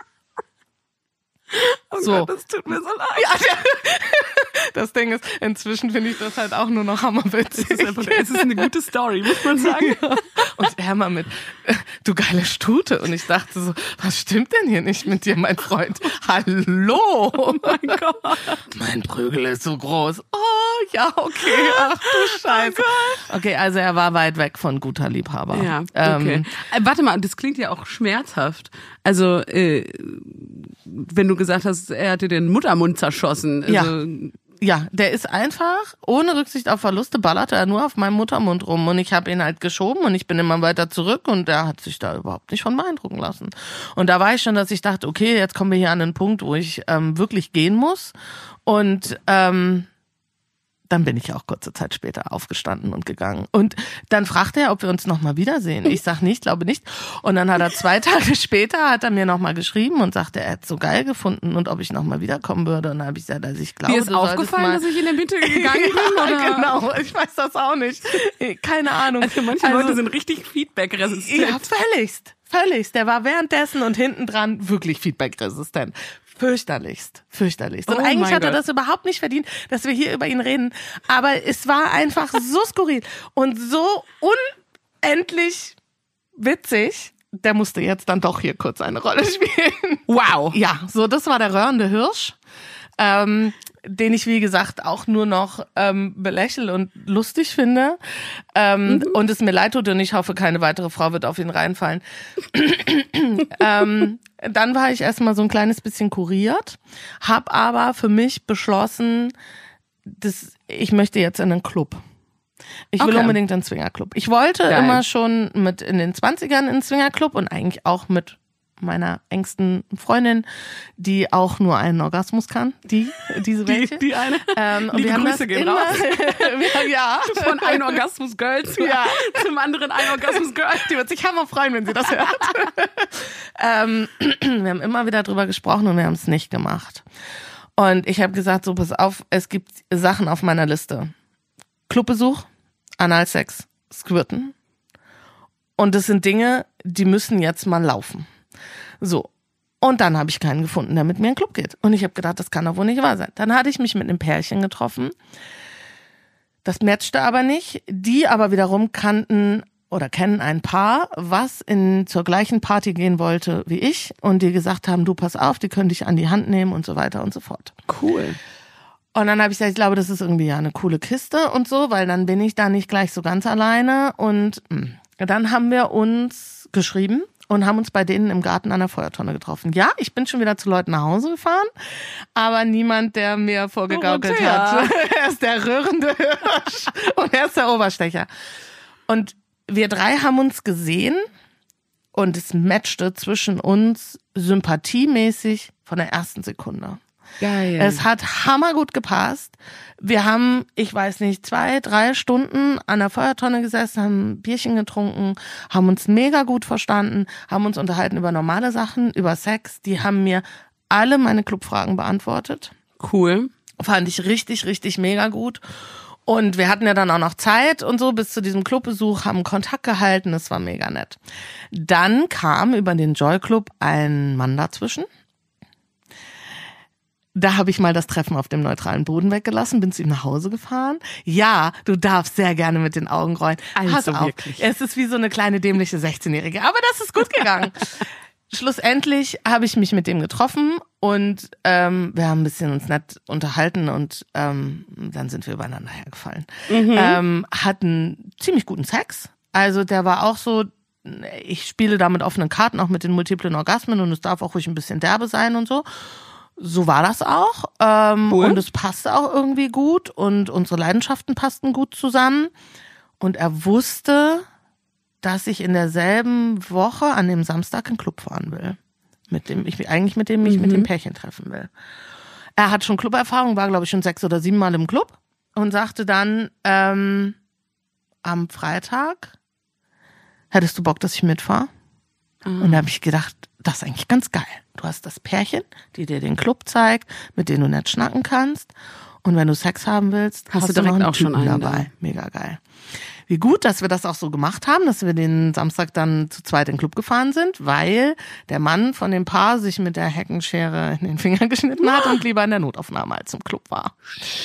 Oh Gott, das tut mir so leid. Ja, das Ding ist, inzwischen finde ich das halt auch nur noch hammerwitzig. Es ist eine gute Story, muss man sagen. Ja. Und er mal mit, du geile Stute. Und ich dachte so, was stimmt denn hier nicht mit dir, mein Freund? Hallo! Oh mein Gott. Mein Prügel ist so groß. Oh, ja, okay. Ach du Scheiße. Okay, also er war weit weg von guter Liebhaber. Ja, okay. Warte mal, das klingt ja auch schmerzhaft. Also, wenn du gesagt hast, er hatte den Muttermund zerschossen. Also Ja, der ist einfach, ohne Rücksicht auf Verluste, ballerte er nur auf meinem Muttermund rum. Und ich habe ihn halt geschoben und ich bin immer weiter zurück und er hat sich da überhaupt nicht von beeindrucken lassen. Und da war ich schon, dass ich dachte, okay, jetzt kommen wir hier an den Punkt, wo ich wirklich gehen muss. Und dann bin ich auch kurze Zeit später aufgestanden und gegangen. Und dann fragte er, ob wir uns nochmal wiedersehen. Ich sag nicht, glaube nicht. Und dann hat er 2 Tage später, hat er mir nochmal geschrieben und sagte, er hätte es so geil gefunden und ob ich nochmal wiederkommen würde. Und dann habe ich gesagt, also ich glaube, dir ist aufgefallen, dass ich in der Mitte gegangen bin? Oder? Genau, ich weiß das auch nicht. Keine Ahnung. Also manche Leute sind richtig feedback-resistent. Ja, völligst. Der war währenddessen und hinten dran wirklich feedback-resistent. Fürchterlichst. Und eigentlich hat er das überhaupt nicht verdient, dass wir hier über ihn reden. Aber es war einfach so skurril und so unendlich witzig. Der musste jetzt dann doch hier kurz eine Rolle spielen. Wow. Ja, so das war der röhrende Hirsch. Den ich, wie gesagt, auch nur noch belächle und lustig finde. Und es mir leid tut und ich hoffe, keine weitere Frau wird auf ihn reinfallen. Dann war ich erstmal so ein kleines bisschen kuriert, habe aber für mich beschlossen, ich möchte jetzt in einen Club. Ich will unbedingt in einen Swingerclub. Ich wollte immer schon mit in den 20ern in einen Swingerclub und eigentlich auch mit meiner engsten Freundin, die auch nur einen Orgasmus kann. Diese welche. Die eine. Und wir haben Grüße gehen raus. ja. Von ein Orgasmus-Girl zum anderen ein Orgasmus-Girl. Die wird sich hammer freuen, wenn sie das hört. Wir haben immer wieder drüber gesprochen und wir haben es nicht gemacht. Und ich habe gesagt, so pass auf, es gibt Sachen auf meiner Liste. Clubbesuch, Analsex, Squirten. Und das sind Dinge, die müssen jetzt mal laufen. So. Und dann habe ich keinen gefunden, der mit mir in den Club geht. Und ich habe gedacht, das kann doch wohl nicht wahr sein. Dann hatte ich mich mit einem Pärchen getroffen. Das matchte aber nicht. Die aber wiederum kannten oder kennen ein Paar, was zur gleichen Party gehen wollte wie ich. Und die gesagt haben, du pass auf, die können dich an die Hand nehmen und so weiter und so fort. Cool. Und dann habe ich gesagt, ich glaube, das ist irgendwie ja eine coole Kiste und so, weil dann bin ich da nicht gleich so ganz alleine. Und dann haben wir uns geschrieben und haben uns bei denen im Garten an der Feuertonne getroffen. Ja, ich bin schon wieder zu Leuten nach Hause gefahren, aber niemand, der mir vorgegaukelt hat. Er ist der rührende Hirsch und er ist der Oberstecher. Und wir drei haben uns gesehen und es matchte zwischen uns sympathiemäßig von der ersten Sekunde. Geil. Es hat hammergut gepasst. Wir haben, ich weiß nicht, 2-3 Stunden an der Feuertonne gesessen, haben ein Bierchen getrunken, haben uns mega gut verstanden, haben uns unterhalten über normale Sachen, über Sex. Die haben mir alle meine Clubfragen beantwortet. Cool. Fand ich richtig, richtig mega gut. Und wir hatten ja dann auch noch Zeit und so bis zu diesem Clubbesuch, haben Kontakt gehalten, es war mega nett. Dann kam über den Joy Club ein Mann dazwischen. Da habe ich mal das Treffen auf dem neutralen Boden weggelassen, bin zu ihm nach Hause gefahren. Ja, du darfst sehr gerne mit den Augen rollen. Pass auf, wirklich. Es ist wie so eine kleine dämliche 16-Jährige, aber das ist gut gegangen. Schlussendlich habe ich mich mit dem getroffen und wir haben ein bisschen uns nett unterhalten und dann sind wir übereinander hergefallen. Hatten ziemlich guten Sex. Also der war auch so, ich spiele da mit offenen Karten, auch mit den multiplen Orgasmen und es darf auch ruhig ein bisschen derbe sein und so. So war das auch. Cool. Und es passte auch irgendwie gut und unsere Leidenschaften passten gut zusammen. Und er wusste, dass ich in derselben Woche an dem Samstag in den Club fahren will. Mit dem ich mich mit dem Pärchen treffen will. Er hat schon Cluberfahrung, war glaube ich schon 6 oder 7 Mal im Club und sagte dann am Freitag, hättest du Bock, dass ich mitfahre? Und da habe ich gedacht, das ist eigentlich ganz geil. Du hast das Pärchen, die dir den Club zeigt, mit denen du nett schnacken kannst. Und wenn du Sex haben willst, hast du direkt noch einen auch schon Typen einen dabei. da. Mega geil. Wie gut, dass wir das auch so gemacht haben, dass wir den Samstag dann zu zweit in den Club gefahren sind, weil der Mann von dem Paar sich mit der Heckenschere in den Finger geschnitten hat und lieber in der Notaufnahme als im Club war.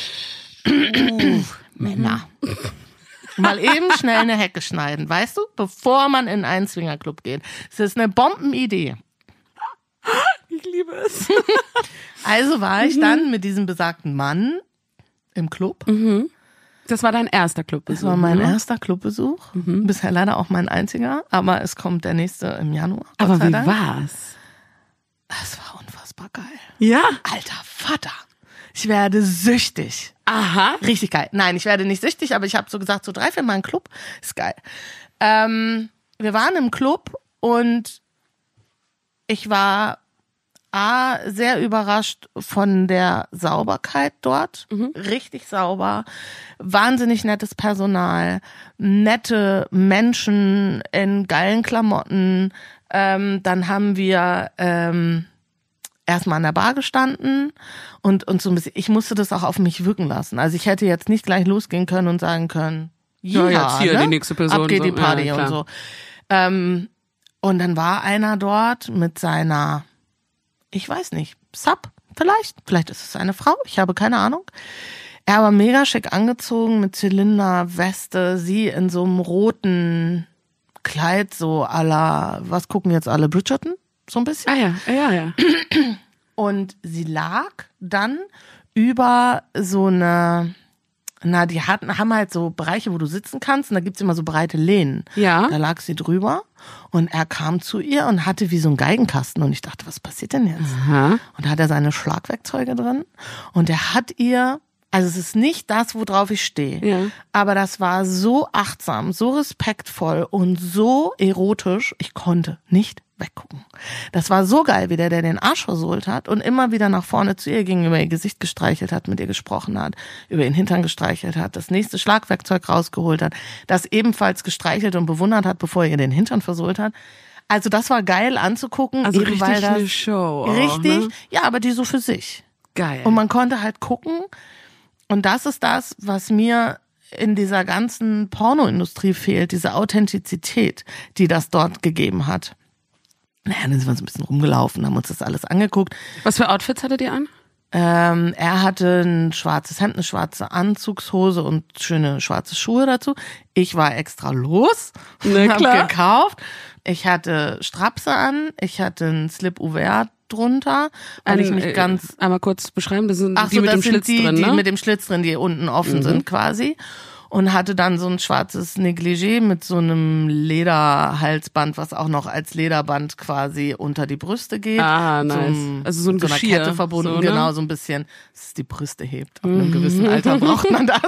Männer. Mal eben schnell eine Hecke schneiden, weißt du? Bevor man in einen Swingerclub geht. Das ist eine Bombenidee. Ich liebe es. Also war ich dann mit diesem besagten Mann im Club. Das war dein erster Clubbesuch. Das war mein erster Clubbesuch. Bisher leider auch mein einziger, aber es kommt der nächste im Januar. Aber Gott sei wie Dank. war's? Es war unfassbar geil. Ja. Alter Vater. Ich werde süchtig. Aha. Richtig geil. Nein, ich werde nicht süchtig, aber ich habe so gesagt, so 3-4 Mal im Club ist geil. Wir waren im Club und ich war sehr überrascht von der Sauberkeit dort. Richtig sauber. Wahnsinnig nettes Personal. Nette Menschen in geilen Klamotten. Dann haben wir erstmal an der Bar gestanden und so ein bisschen, ich musste das auch auf mich wirken lassen. Also ich hätte jetzt nicht gleich losgehen können und sagen können, Ja, jetzt hier die nächste Person. ab geht so. die Party Ja, und so. Und dann war einer dort mit seiner, ich weiß nicht, Sub vielleicht ist es eine Frau, ich habe keine Ahnung. Er war mega schick angezogen mit Zylinder, Weste, sie in so einem roten Kleid, so à la, was gucken jetzt alle, Bridgerton? So ein bisschen. Ja. Und sie lag dann über so eine, die haben halt so Bereiche, wo du sitzen kannst und da gibt's immer so breite Lehnen. Ja. Da lag sie drüber und er kam zu ihr und hatte wie so einen Geigenkasten und ich dachte, was passiert denn jetzt? Aha. Und da hat er seine Schlagwerkzeuge drin und er hat ihr, also es ist nicht das, worauf ich stehe, Ja. aber das war so achtsam, so respektvoll und so erotisch, ich konnte nicht weggucken. Das war so geil, wie der den Arsch versohlt hat und immer wieder nach vorne zu ihr ging, über ihr Gesicht gestreichelt hat, mit ihr gesprochen hat, über ihren Hintern gestreichelt hat, das nächste Schlagwerkzeug rausgeholt hat, das ebenfalls gestreichelt und bewundert hat, bevor er ihr den Hintern versohlt hat. Also das war geil anzugucken. Also eben richtig weil das, eine Show. Auch, richtig, ne? ja, aber die so für sich. Geil. Und man konnte halt gucken. Und das ist das, was mir in dieser ganzen Pornoindustrie fehlt, diese Authentizität, die das dort gegeben hat. Naja, dann sind wir so ein bisschen rumgelaufen, haben uns das alles angeguckt. Was für Outfits hattet ihr an? Er hatte ein schwarzes Hemd, eine schwarze Anzugshose und schöne schwarze Schuhe dazu. Ich war extra los, hab gekauft. Ich hatte Strapse an, ich hatte einen Slip Ouvert drunter, weil ich mich ganz... Einmal kurz beschreiben, das sind die so, mit das dem sind Schlitz die, drin, ne? die mit dem Schlitz drin, die unten offen sind quasi. Und hatte dann so ein schwarzes Negligé mit so einem Lederhalsband, was auch noch als Lederband quasi unter die Brüste geht. Ah, nice. Also so ein so einer Geschirr, Kette verbunden, so, ne? genau, so ein bisschen, dass es die Brüste hebt. Ab einem gewissen Alter braucht man das.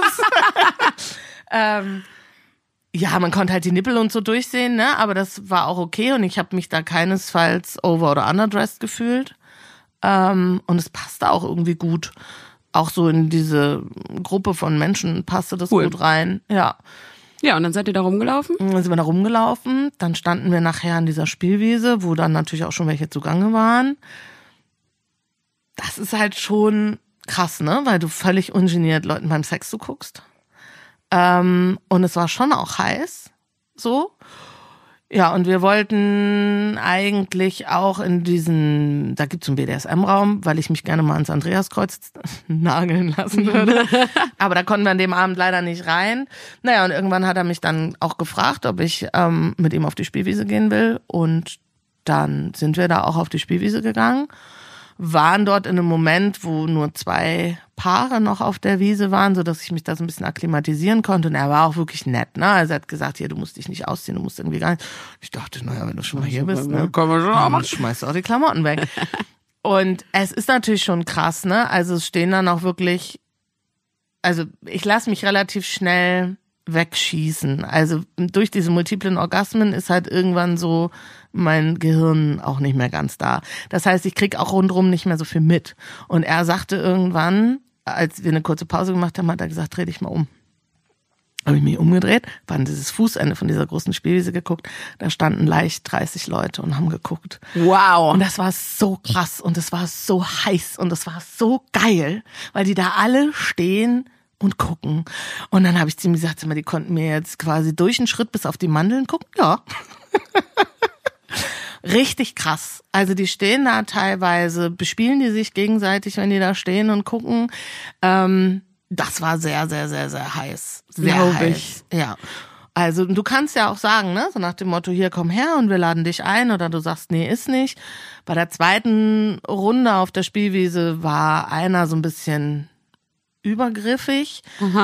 Ja, man konnte halt die Nippel und so durchsehen, ne? Aber das war auch okay und ich habe mich da keinesfalls over- oder underdressed gefühlt. Und es passte auch irgendwie gut. Auch so in diese Gruppe von Menschen passte das gut rein. Ja. Ja, und dann seid ihr da rumgelaufen? Dann sind wir da rumgelaufen. Dann standen wir nachher an dieser Spielwiese, wo dann natürlich auch schon welche zugange waren. Das ist halt schon krass, ne? Weil du völlig ungeniert Leuten beim Sex zuguckst. Und es war schon auch heiß. So. Ja, und wir wollten eigentlich auch in diesen, da gibt's einen BDSM-Raum, weil ich mich gerne mal ans Andreaskreuz nageln lassen würde. Aber da konnten wir an dem Abend leider nicht rein. Naja, und irgendwann hat er mich dann auch gefragt, ob ich mit ihm auf die Spielwiese gehen will. Und dann sind wir da auch auf die Spielwiese gegangen, waren dort in einem Moment, wo nur 2 Paare noch auf der Wiese waren, so dass ich mich da so ein bisschen akklimatisieren konnte. Und er war auch wirklich nett, ne? Also er hat gesagt, hier, du musst dich nicht ausziehen, du musst irgendwie gar nicht. Ich dachte, naja, wenn du schon mal hier bist, ne, Können wir schon auch machen. schmeißt du auch die Klamotten weg. Und es ist natürlich schon krass, ne? Also es stehen dann auch wirklich, also ich lasse mich relativ schnell wegschießen. Also durch diese multiplen Orgasmen ist halt irgendwann so mein Gehirn auch nicht mehr ganz da. Das heißt, ich krieg auch rundherum nicht mehr so viel mit. Und er sagte irgendwann, als wir eine kurze Pause gemacht haben, hat er gesagt, dreh dich mal um. Habe ich mich umgedreht, war an dieses Fußende von dieser großen Spielwiese geguckt. Da standen leicht 30 Leute und haben geguckt. Wow. Und das war so krass und es war so heiß und es war so geil, weil die da alle stehen und gucken. Und dann habe ich zu ihm gesagt, die konnten mir jetzt quasi durch den Schritt bis auf die Mandeln gucken. Ja. Richtig krass. Also die stehen da teilweise, bespielen die sich gegenseitig, wenn die da stehen und gucken. Das war sehr, sehr, sehr, sehr heiß. Sehr heiß. Ja. Also du kannst ja auch sagen, ne, so nach dem Motto, hier komm her und wir laden dich ein, oder du sagst, nee, ist nicht. Bei der zweiten Runde auf der Spielwiese war einer so ein bisschen übergriffig.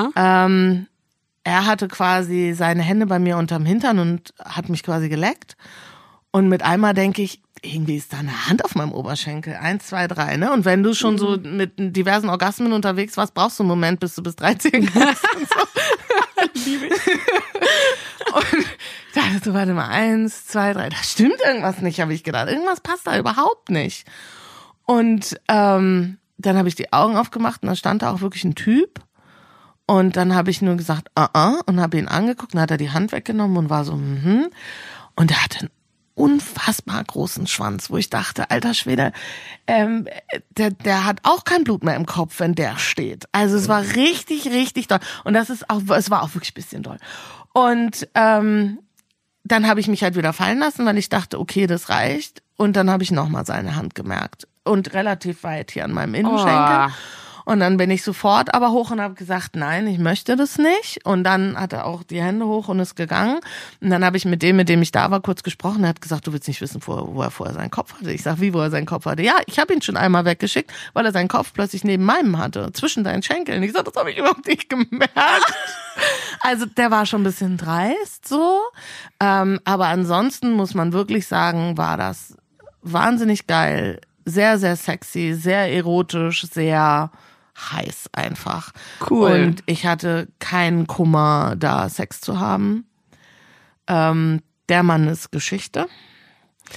Er hatte quasi seine Hände bei mir unterm Hintern und hat mich quasi geleckt. Und mit einmal denke ich, irgendwie ist da eine Hand auf meinem Oberschenkel. 1, 2, 3, ne? Und wenn du schon so mit diversen Orgasmen unterwegs warst, brauchst du einen Moment, bis du bis 13 kannst und so. Liebe ich. Und ich dachte so, warte mal, 1, 2, 3, da stimmt irgendwas nicht, habe ich gedacht. Irgendwas passt da überhaupt nicht. Und dann habe ich die Augen aufgemacht und dann stand da auch wirklich ein Typ. Und dann habe ich nur gesagt, und habe ihn angeguckt, dann hat er die Hand weggenommen und war so, Und er hatte einen unfassbar großen Schwanz, wo ich dachte, alter Schwede, der hat auch kein Blut mehr im Kopf, wenn der steht. Also es war richtig, richtig doll. Und es war auch wirklich ein bisschen doll. Und dann habe ich mich halt wieder fallen lassen, weil ich dachte, okay, das reicht. Und dann habe ich nochmal seine Hand gemerkt. Und relativ weit hier an meinem Innenschenkel. Und dann bin ich sofort aber hoch und habe gesagt, nein, ich möchte das nicht. Und dann hat er auch die Hände hoch und ist gegangen. Und dann habe ich mit dem ich da war, kurz gesprochen. Er hat gesagt, du willst nicht wissen, wo er vorher seinen Kopf hatte. Ich sag, wie, wo er seinen Kopf hatte? Ja, ich habe ihn schon einmal weggeschickt, weil er seinen Kopf plötzlich neben meinem hatte, zwischen seinen Schenkeln. Ich sag, das habe ich überhaupt nicht gemerkt. Also der war schon ein bisschen dreist so. Aber ansonsten muss man wirklich sagen, war das wahnsinnig geil. Sehr, sehr sexy, sehr erotisch, sehr heiß einfach. Cool. Und ich hatte keinen Kummer, da Sex zu haben. Der Mann ist Geschichte.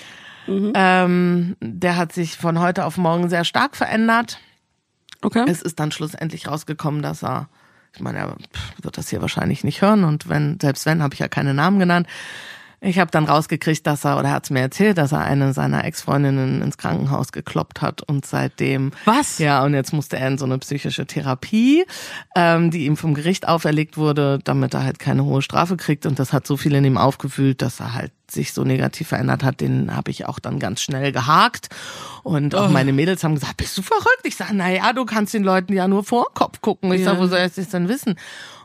Der hat sich von heute auf morgen sehr stark verändert. Okay. Es ist dann schlussendlich rausgekommen, dass ich meine, er wird das hier wahrscheinlich nicht hören und selbst wenn, habe ich ja keine Namen genannt. Ich habe dann rausgekriegt, er hat es mir erzählt, dass er eine seiner Ex-Freundinnen ins Krankenhaus gekloppt hat und seitdem... Was? Ja, und jetzt musste er in so eine psychische Therapie, die ihm vom Gericht auferlegt wurde, damit er halt keine hohe Strafe kriegt und das hat so viel in ihm aufgewühlt, dass er halt sich so negativ verändert hat, den habe ich auch dann ganz schnell gehakt und auch meine Mädels haben gesagt, bist du verrückt? Ich sage, naja, du kannst den Leuten ja nur vor den Kopf gucken. Ich sage, wo soll ich das denn wissen?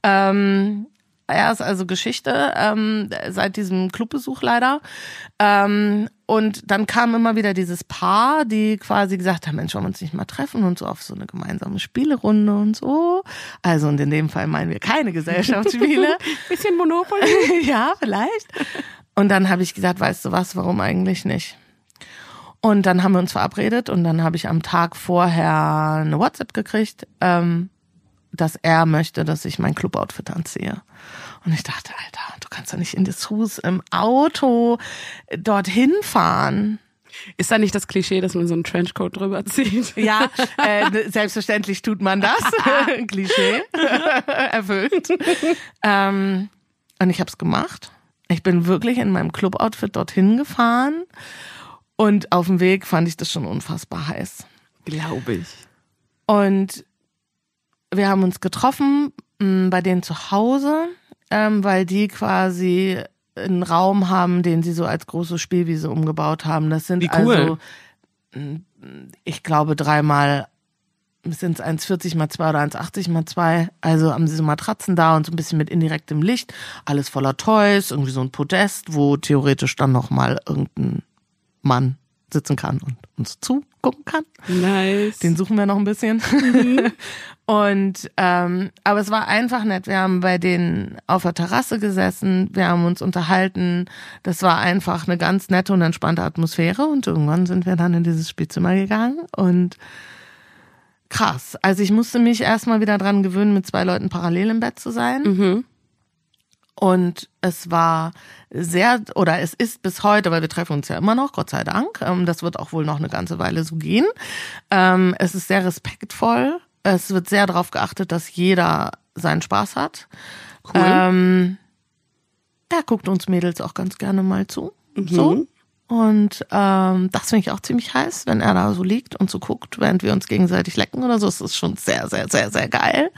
Ja, ist also Geschichte, seit diesem Clubbesuch leider. Und dann kam immer wieder dieses Paar, die quasi gesagt haben, Mensch, wollen wir uns nicht mal treffen und so auf so eine gemeinsame Spielerunde und so. Also und in dem Fall meinen wir keine Gesellschaftsspiele. Bisschen Monopoly? Ja, vielleicht. Und dann habe ich gesagt, weißt du was, warum eigentlich nicht? Und dann haben wir uns verabredet und dann habe ich am Tag vorher eine WhatsApp gekriegt, dass er möchte, dass ich mein Cluboutfit anziehe. Und ich dachte, Alter, du kannst doch nicht in Dessous im Auto dorthin fahren. Ist da nicht das Klischee, dass man so einen Trenchcoat drüber zieht? Ja, selbstverständlich tut man das. Klischee erfüllt. Und ich habe es gemacht. Ich bin wirklich in meinem Cluboutfit dorthin gefahren. Und auf dem Weg fand ich das schon unfassbar heiß. Glaube ich. Und wir haben uns getroffen bei denen zu Hause, weil die quasi einen Raum haben, den sie so als große Spielwiese umgebaut haben. Das sind Wie cool. Also, ich glaube 3x, sind es 1,40 mal 2 oder 1,80 mal 2. Also haben sie so Matratzen da und so ein bisschen mit indirektem Licht. Alles voller Toys, irgendwie so ein Podest, wo theoretisch dann nochmal irgendein Mann sitzen kann und uns zugucken kann. Nice. Den suchen wir noch ein bisschen. Und aber es war einfach nett. Wir haben bei denen auf der Terrasse gesessen, wir haben uns unterhalten. Das war einfach eine ganz nette und entspannte Atmosphäre. Und irgendwann sind wir dann in dieses Spielzimmer gegangen und krass. Also ich musste mich erstmal wieder dran gewöhnen, mit 2 Leuten parallel im Bett zu sein. Mhm. Und es war es ist bis heute, weil wir treffen uns ja immer noch, Gott sei Dank. Das wird auch wohl noch eine ganze Weile so gehen. Es ist sehr respektvoll. Es wird sehr darauf geachtet, dass jeder seinen Spaß hat. Cool. Er guckt uns Mädels auch ganz gerne mal zu. So. Und das finde ich auch ziemlich heiß, wenn er da so liegt und so guckt, während wir uns gegenseitig lecken oder so. Es ist schon sehr, sehr, sehr, sehr geil.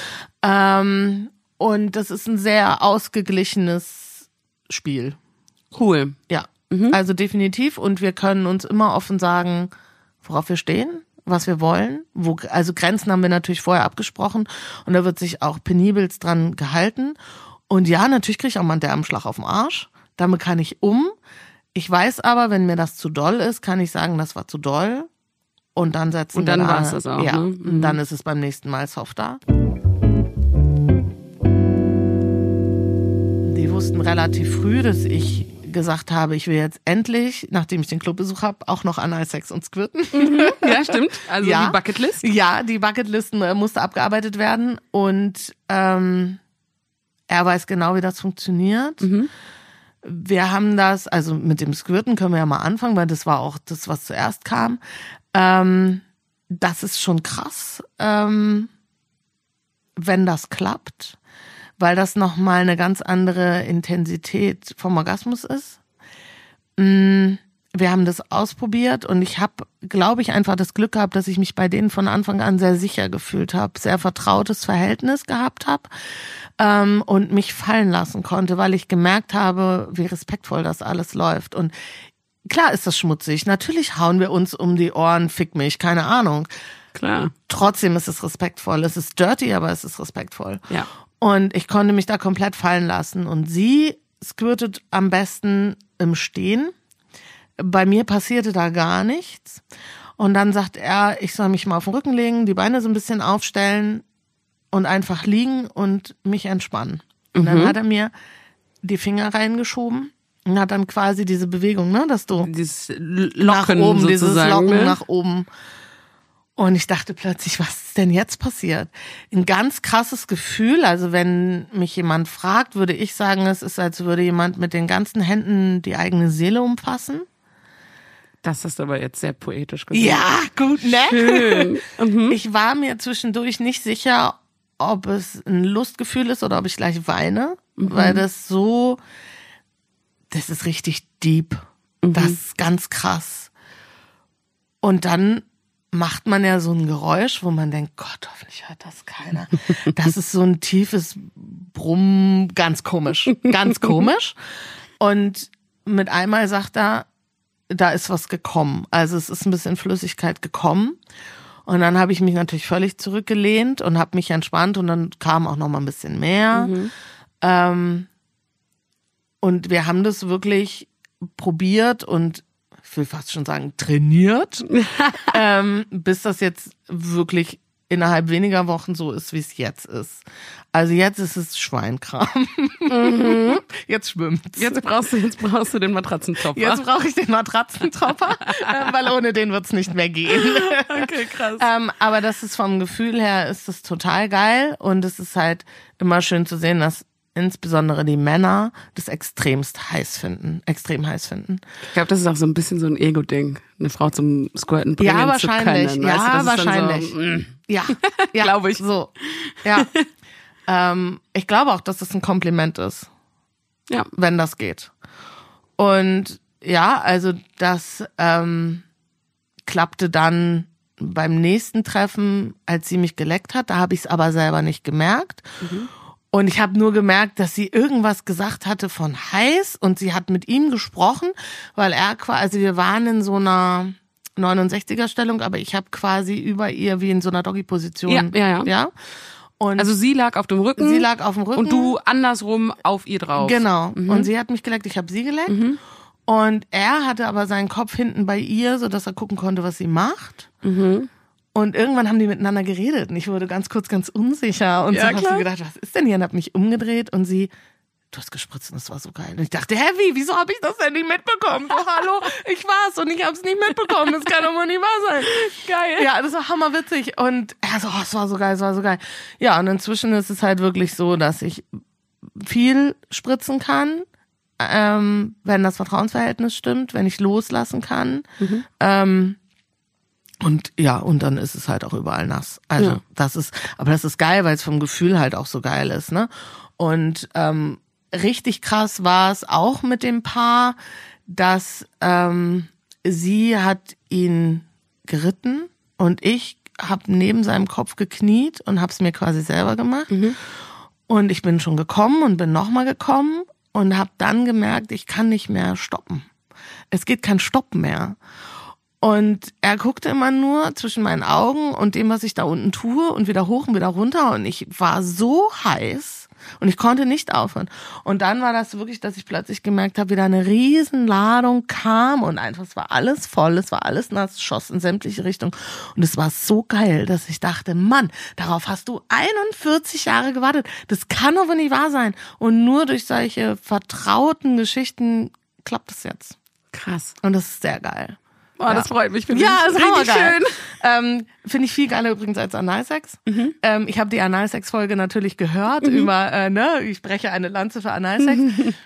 Und das ist ein sehr ausgeglichenes Spiel. Cool. Ja, also definitiv. Und wir können uns immer offen sagen, worauf wir stehen, was wir wollen. Also Grenzen haben wir natürlich vorher abgesprochen und da wird sich auch penibelst dran gehalten. Und ja, natürlich kriege ich auch mal einen Derbenschlag auf den Arsch. Damit kann ich Ich weiß aber, wenn mir das zu doll ist, kann ich sagen, das war zu doll. Und dann setzen und dann wir da. war es das auch. Ja, Ne? und dann ist es beim nächsten Mal softer. Die wussten relativ früh, dass ich gesagt habe, ich will jetzt endlich, nachdem ich den Clubbesuch habe, auch noch Analsex und Squirten. Ja, stimmt. Also Ja. die Bucketlist. Ja, die Bucketlisten musste abgearbeitet werden und er weiß genau, wie das funktioniert. Wir haben das, also mit dem Squirten können wir ja mal anfangen, weil das war auch das, was zuerst kam. Das ist schon krass, wenn das klappt, weil das nochmal eine ganz andere Intensität vom Orgasmus ist. Wir haben das ausprobiert und ich habe, glaube ich, einfach das Glück gehabt, dass ich mich bei denen von Anfang an sehr sicher gefühlt habe, sehr vertrautes Verhältnis gehabt habe und mich fallen lassen konnte, weil ich gemerkt habe, wie respektvoll das alles läuft. Und klar ist das schmutzig. Natürlich hauen wir uns um die Ohren, fick mich, keine Ahnung. Klar. Trotzdem ist es respektvoll. Es ist dirty, aber es ist respektvoll. Ja. Und ich konnte mich da komplett fallen lassen. Und sie squirtet am besten im Stehen. Bei mir passierte da gar nichts. Und dann sagt er, ich soll mich mal auf den Rücken legen, die Beine so ein bisschen aufstellen und einfach liegen und mich entspannen. Und dann hat er mir die Finger reingeschoben und hat dann quasi diese Bewegung, ne, dass du Dieses nach Locken oben, sozusagen. dieses Locken Ne? nach oben. Und ich dachte plötzlich, was ist denn jetzt passiert? Ein ganz krasses Gefühl. Also wenn mich jemand fragt, würde ich sagen, es ist, als würde jemand mit den ganzen Händen die eigene Seele umfassen. Das hast du aber jetzt sehr poetisch gesagt. Ja, gut, ne? Schön. Mhm. Ich war mir zwischendurch nicht sicher, ob es ein Lustgefühl ist oder ob ich gleich weine, weil das ist richtig deep. Das ist ganz krass. Und dann macht man ja so ein Geräusch, wo man denkt, Gott, hoffentlich hört das keiner. Das ist so ein tiefes Brummen, ganz komisch, ganz komisch. Und mit einmal sagt er, da ist was gekommen. Also es ist ein bisschen Flüssigkeit gekommen. Und dann habe ich mich natürlich völlig zurückgelehnt und habe mich entspannt und dann kam auch noch mal ein bisschen mehr. Und wir haben das wirklich probiert und ich will fast schon sagen trainiert, bis das jetzt wirklich innerhalb weniger Wochen so ist, wie es jetzt ist. Also jetzt ist es Schweinkram. Jetzt schwimmt's. Jetzt brauchst du den Matratzentopper. Jetzt brauche ich den Matratzentopper, weil ohne den wird's nicht mehr gehen. Okay, krass. Aber das ist vom Gefühl her ist das total geil und es ist halt immer schön zu sehen, dass insbesondere die Männer das extrem heiß finden. Ich glaube, das ist auch so ein bisschen so ein Ego-Ding, eine Frau zum Squirten bringen ja, wahrscheinlich. zu können. Ja, weißt du, das wahrscheinlich. Ist dann so, Ja, glaube ich. So, ja. Ich glaube auch, dass das ein Kompliment ist. Ja. Wenn das geht. Und ja, also das klappte dann beim nächsten Treffen, als sie mich geleckt hat. Da habe ich es aber selber nicht gemerkt. Und ich habe nur gemerkt, dass sie irgendwas gesagt hatte von heiß und sie hat mit ihm gesprochen, weil also wir waren in so einer 69er-Stellung, aber ich habe quasi über ihr wie in so einer Doggy-Position. Ja. Und also sie lag auf dem Rücken. Sie lag auf dem Rücken. Und du andersrum auf ihr drauf. Genau. Und sie hat mich geleckt, ich habe sie geleckt. Und er hatte aber seinen Kopf hinten bei ihr, sodass er gucken konnte, was sie macht. Und irgendwann haben die miteinander geredet und ich wurde ganz unsicher und so habe gedacht, was ist denn hier? Und habe mich umgedreht und sie, du hast gespritzt und das war so geil. Und ich dachte, wieso habe ich das denn nicht mitbekommen? So, hallo, ich war's und ich habe es nicht mitbekommen. Das kann doch wohl nicht wahr sein. Geil. Ja, das war hammerwitzig und er so, es war so geil. Ja, und inzwischen ist es halt wirklich so, dass ich viel spritzen kann, wenn das Vertrauensverhältnis stimmt, wenn ich loslassen kann. Und ja, und dann ist es halt auch überall nass. Also das ist geil, weil es vom Gefühl halt auch so geil ist, ne? Und richtig krass war es auch mit dem Paar, dass sie hat ihn geritten und ich habe neben seinem Kopf gekniet und habe es mir quasi selber gemacht. Und ich bin schon gekommen und bin nochmal gekommen und habe dann gemerkt, ich kann nicht mehr stoppen. Es geht kein Stopp mehr. Und er guckte immer nur zwischen meinen Augen und dem, was ich da unten tue und wieder hoch und wieder runter. Und ich war so heiß und ich konnte nicht aufhören. Und dann war das wirklich, dass ich plötzlich gemerkt habe, wieder eine Riesenladung kam und einfach, es war alles voll, es war alles nass, schoss in sämtliche Richtungen. Und es war so geil, dass ich dachte, Mann, darauf hast du 41 Jahre gewartet. Das kann doch wohl nicht wahr sein. Und nur durch solche vertrauten Geschichten klappt es jetzt. Krass. Und das ist sehr geil. Oh, das freut mich. Ja, ist richtig schön. Finde ich viel geiler übrigens als Analsex. Ich habe die Analsex-Folge natürlich gehört über, ich breche eine Lanze für Analsex.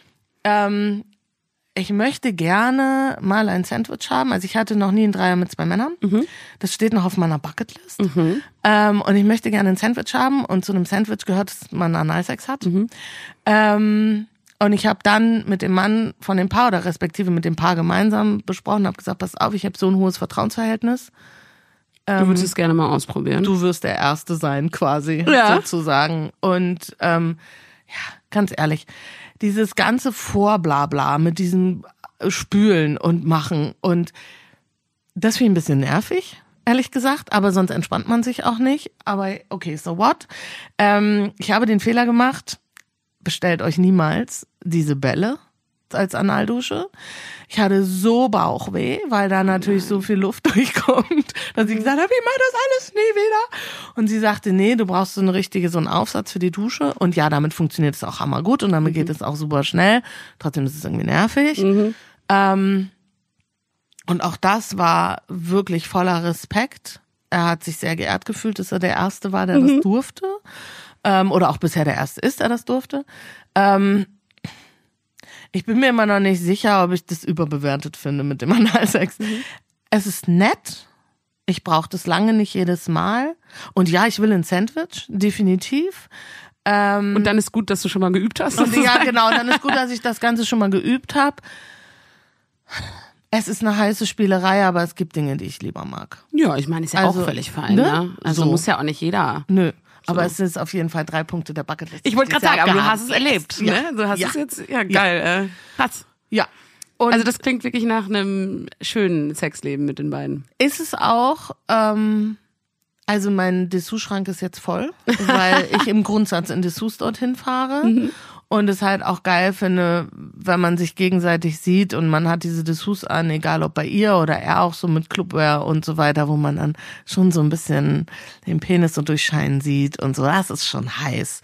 Ich möchte gerne mal ein Sandwich haben. Also ich hatte noch nie einen Dreier mit 2 Männern. Das steht noch auf meiner Bucketlist. Und ich möchte gerne ein Sandwich haben. Und zu einem Sandwich gehört, dass man Analsex hat. Und ich habe dann mit dem Mann von dem Paar oder respektive mit dem Paar gemeinsam besprochen, habe gesagt, pass auf, ich habe so ein hohes Vertrauensverhältnis. Du würdest es gerne mal ausprobieren. Du wirst der Erste sein, quasi, sozusagen. Und ganz ehrlich, dieses ganze Vorblabla mit diesem Spülen und Machen und das finde ich ein bisschen nervig, ehrlich gesagt, aber sonst entspannt man sich auch nicht. Aber okay, so what? Ich habe den Fehler gemacht, bestellt euch niemals diese Bälle als Analdusche. Ich hatte so Bauchweh, weil da natürlich so viel Luft durchkommt, dass ich gesagt habe, ich mache das alles nie wieder. Und sie sagte, nee, du brauchst so einen Aufsatz für die Dusche. Und ja, damit funktioniert es auch hammergut und damit geht es auch super schnell. Trotzdem ist es irgendwie nervig. Und auch das war wirklich voller Respekt. Er hat sich sehr geehrt gefühlt, dass er der Erste war, der das durfte. Oder auch bisher der Erste ist, der das durfte. Ich bin mir immer noch nicht sicher, ob ich das überbewertet finde mit dem Analsex. Es ist nett. Ich brauche das lange nicht jedes Mal. Und ja, ich will ein Sandwich, definitiv. Und dann ist gut, dass du schon mal geübt hast. Und ja, genau, dann ist gut, dass ich das Ganze schon mal geübt habe. Es ist eine heiße Spielerei, aber es gibt Dinge, die ich lieber mag. Ja, ich meine, ist ja Also, auch völlig fein. ne? Ne? Also So. muss ja auch nicht jeder. Nö, aber es ist auf jeden Fall 3 Punkte der Bucketlist. Ich wollte gerade sagen, aber du hast es Yes. erlebt. Ja. Ne? Du hast es jetzt, ja geil. Krass. Ja. Und Also das klingt wirklich nach einem schönen Sexleben mit den beiden. ist es auch, also mein Dessous-Schrank ist jetzt voll, weil ich im Grundsatz in Dessous dorthin fahre. Und es halt auch geil finde, wenn man sich gegenseitig sieht und man hat diese Dessous an, egal ob bei ihr oder er auch so mit Clubwear und so weiter, wo man dann schon so ein bisschen den Penis so durchscheinen sieht und so. Das ist schon heiß.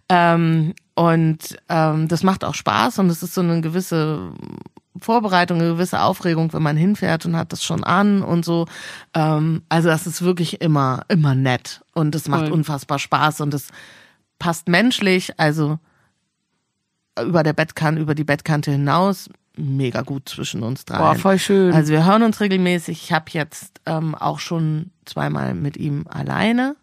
Das macht auch Spaß und es ist so eine gewisse Vorbereitung, eine gewisse Aufregung, wenn man hinfährt und hat das schon an und so. Also das ist wirklich immer nett und es macht unfassbar Spaß und es passt menschlich, also über die Bettkante hinaus, mega gut zwischen uns dreien. Boah, voll schön. Also wir hören uns regelmäßig. Ich habe jetzt auch schon 2-mal mit ihm alleine.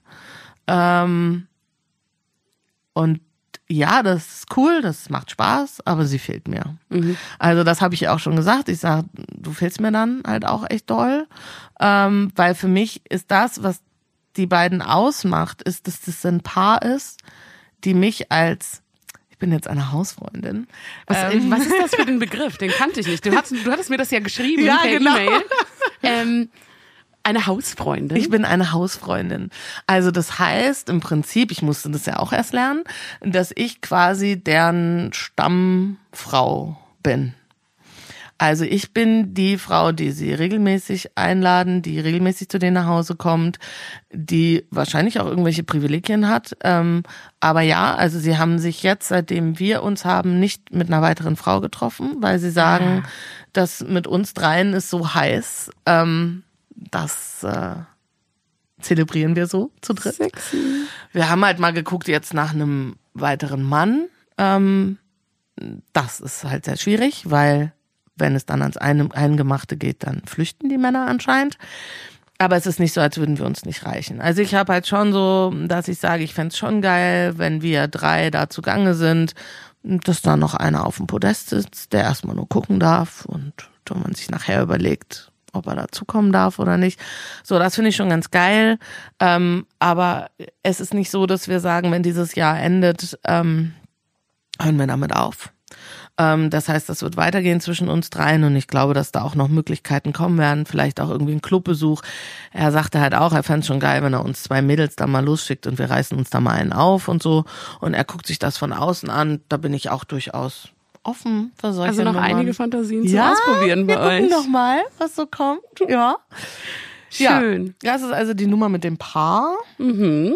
Und ja, das ist cool, das macht Spaß, aber sie fehlt mir. Also das habe ich auch schon gesagt. Ich sage, du fehlst mir dann halt auch echt doll. Weil für mich ist das, was die beiden ausmacht, ist, dass das ein Paar ist, die mich als ich bin jetzt eine Hausfreundin. Was ist das für ein Begriff? Den kannte ich nicht. Du hattest mir das ja geschrieben Ja, per genau. E-Mail. Eine Hausfreundin? Ich bin eine Hausfreundin. Also das heißt im Prinzip, ich musste das ja auch erst lernen, dass ich quasi deren Stammfrau bin. Also ich bin die Frau, die sie regelmäßig einladen, die regelmäßig zu denen nach Hause kommt, die wahrscheinlich auch irgendwelche Privilegien hat. Aber ja, also sie haben sich jetzt, seitdem wir uns haben, nicht mit einer weiteren Frau getroffen, weil sie sagen, das mit uns dreien ist so heiß. Das zelebrieren wir so zu dritt. Sexy. Wir haben halt mal geguckt jetzt nach einem weiteren Mann. Das ist halt sehr schwierig, weil wenn es dann ans Eingemachte geht, dann flüchten die Männer anscheinend. Aber es ist nicht so, als würden wir uns nicht reichen. Also ich habe halt schon so, dass ich sage, ich fänd's schon geil, wenn wir 3 da zugange sind, dass da noch einer auf dem Podest sitzt, der erstmal nur gucken darf und wenn man sich nachher überlegt, ob er dazukommen darf oder nicht. So, das finde ich schon ganz geil. Aber es ist nicht so, dass wir sagen, wenn dieses Jahr endet, hören wir damit auf. Das heißt, das wird weitergehen zwischen uns dreien und ich glaube, dass da auch noch Möglichkeiten kommen werden, vielleicht auch irgendwie ein Clubbesuch. Er sagte halt auch, er fände es schon geil, wenn er uns 2 Mädels da mal losschickt und wir reißen uns da mal einen auf und so. Und er guckt sich das von außen an, da bin ich auch durchaus offen für solche Also noch Nummern. einige Fantasien zum Ausprobieren bei wir gucken euch. noch mal, was so kommt. Ja. Schön. Ja, das ist also die Nummer mit dem Paar. Mhm.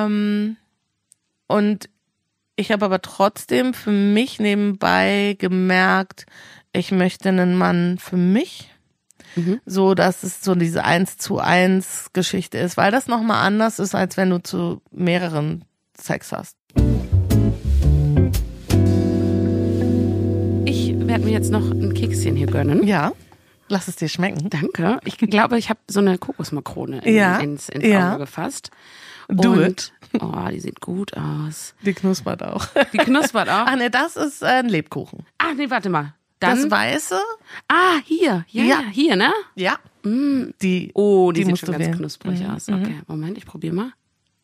Und ich habe aber trotzdem für mich nebenbei gemerkt, ich möchte einen Mann für mich. So, dass es so diese 1:1 Geschichte ist, weil das nochmal anders ist, als wenn du zu mehreren Sex hast. Ich werde mir jetzt noch ein Kekschen hier gönnen. Ja, lass es dir schmecken. Danke. Ich glaube, ich habe so eine Kokosmakrone ins Auge gefasst. Do Und, it. Oh, die sieht gut aus. Die knuspert auch. Die knuspert auch. Ach nee, das ist ein Lebkuchen. Ah, nee, warte mal. Dann, Das Weiße? hier. Ja, hier, ne? Ja. Die Die sieht musst schon du ganz wählen. knusprig aus. Okay, Moment, ich probiere mal.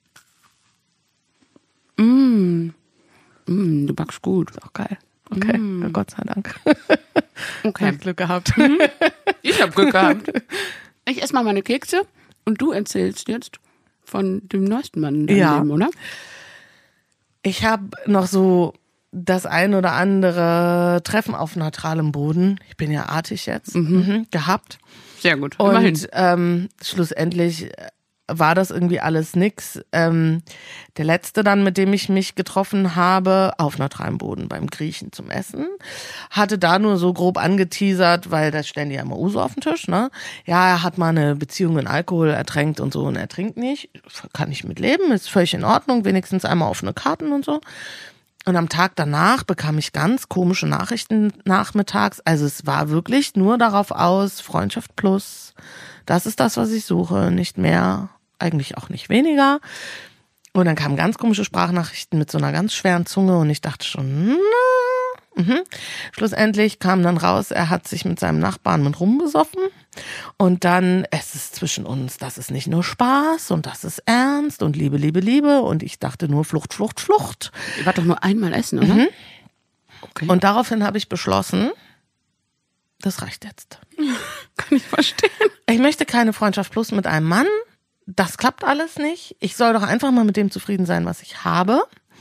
Du backst gut. Ist auch geil. Okay, ja, Gott sei Dank. Okay. Glück gehabt. Ich habe Glück gehabt. Ich esse mal meine Kekse und du erzählst jetzt von dem neuesten Mann in deinem Leben, oder? Ich habe noch so das ein oder andere Treffen auf neutralem Boden. Ich bin ja artig jetzt gehabt. Sehr gut. Immerhin. Und schlussendlich war das irgendwie alles nix. Der letzte dann, mit dem ich mich getroffen habe, auf neutralem Boden beim Griechen zum Essen, hatte da nur so grob angeteasert, weil da stellen die ja immer Uso auf den Tisch, ne? Ja, er hat mal eine Beziehung in Alkohol ertränkt und so und er trinkt nicht. Kann ich mit leben, ist völlig in Ordnung, wenigstens einmal offene Karten und so. Und am Tag danach bekam ich ganz komische Nachrichten nachmittags. Also es war wirklich nur darauf aus, Freundschaft plus, das ist das, was ich suche, nicht mehr, eigentlich auch nicht weniger. Und dann kamen ganz komische Sprachnachrichten mit so einer ganz schweren Zunge und ich dachte schon, Schlussendlich kam dann raus, er hat sich mit seinem Nachbarn mit rumbesoffen und dann, es ist zwischen uns, das ist nicht nur Spaß und das ist ernst und Liebe, Liebe, Liebe und ich dachte nur Flucht, Flucht, Flucht. Ihr wart doch nur einmal essen, oder? Okay. Und daraufhin habe ich beschlossen, das reicht jetzt. Kann ich verstehen. Ich möchte keine Freundschaft plus mit einem Mann, das klappt alles nicht. Ich soll doch einfach mal mit dem zufrieden sein, was ich habe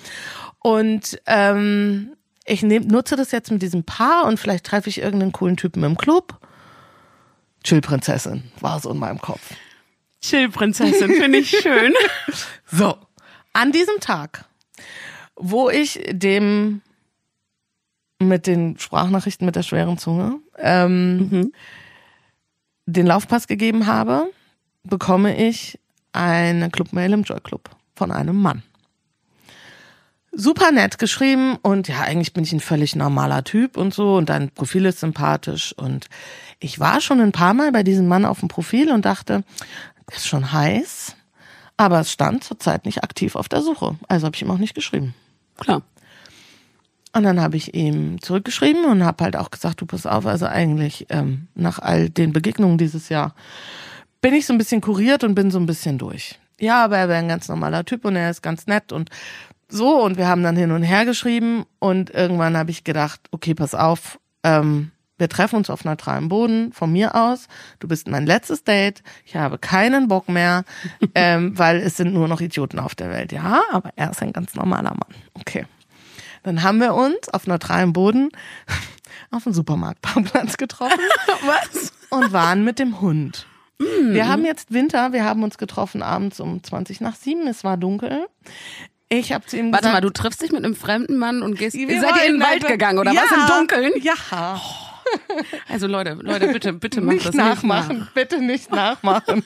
und ich nutze das jetzt mit diesem Paar und vielleicht treffe ich irgendeinen coolen Typen im Club. Chill-Prinzessin war so in meinem Kopf. Chill-Prinzessin, finde ich schön. So, an diesem Tag, wo ich dem mit den Sprachnachrichten mit der schweren Zunge den Laufpass gegeben habe, bekomme ich eine Clubmail im Joy Club von einem Mann. Super nett geschrieben und ja, eigentlich bin ich ein völlig normaler Typ und so und dein Profil ist sympathisch und ich war schon ein paar Mal bei diesem Mann auf dem Profil und dachte, ist schon heiß, aber es stand zurzeit nicht aktiv auf der Suche, also habe ich ihm auch nicht geschrieben. Klar. Und dann habe ich ihm zurückgeschrieben und habe halt auch gesagt, du pass auf, also eigentlich nach all den Begegnungen dieses Jahr bin ich so ein bisschen kuriert und bin so ein bisschen durch. Ja, aber er wäre ein ganz normaler Typ und er ist ganz nett und so, und wir haben dann hin und her geschrieben und irgendwann habe ich gedacht, okay, pass auf, wir treffen uns auf neutralem Boden, von mir aus, du bist mein letztes Date, ich habe keinen Bock mehr, weil es sind nur noch Idioten auf der Welt. Ja, aber er ist ein ganz normaler Mann. Okay. Dann haben wir uns auf neutralem Boden auf dem Supermarktparkplatz getroffen. Was? Und waren mit dem Hund. Wir haben jetzt Winter, wir haben uns getroffen abends um 7:20, es war dunkel. Ich habe zu ihm gesagt... Warte mal, du triffst dich mit einem fremden Mann und gehst... Seid ihr in den Wald gegangen, oder was? Im Dunkeln? Ja. Also Leute, bitte macht nicht das nachmachen. nicht nach. Bitte nicht nachmachen.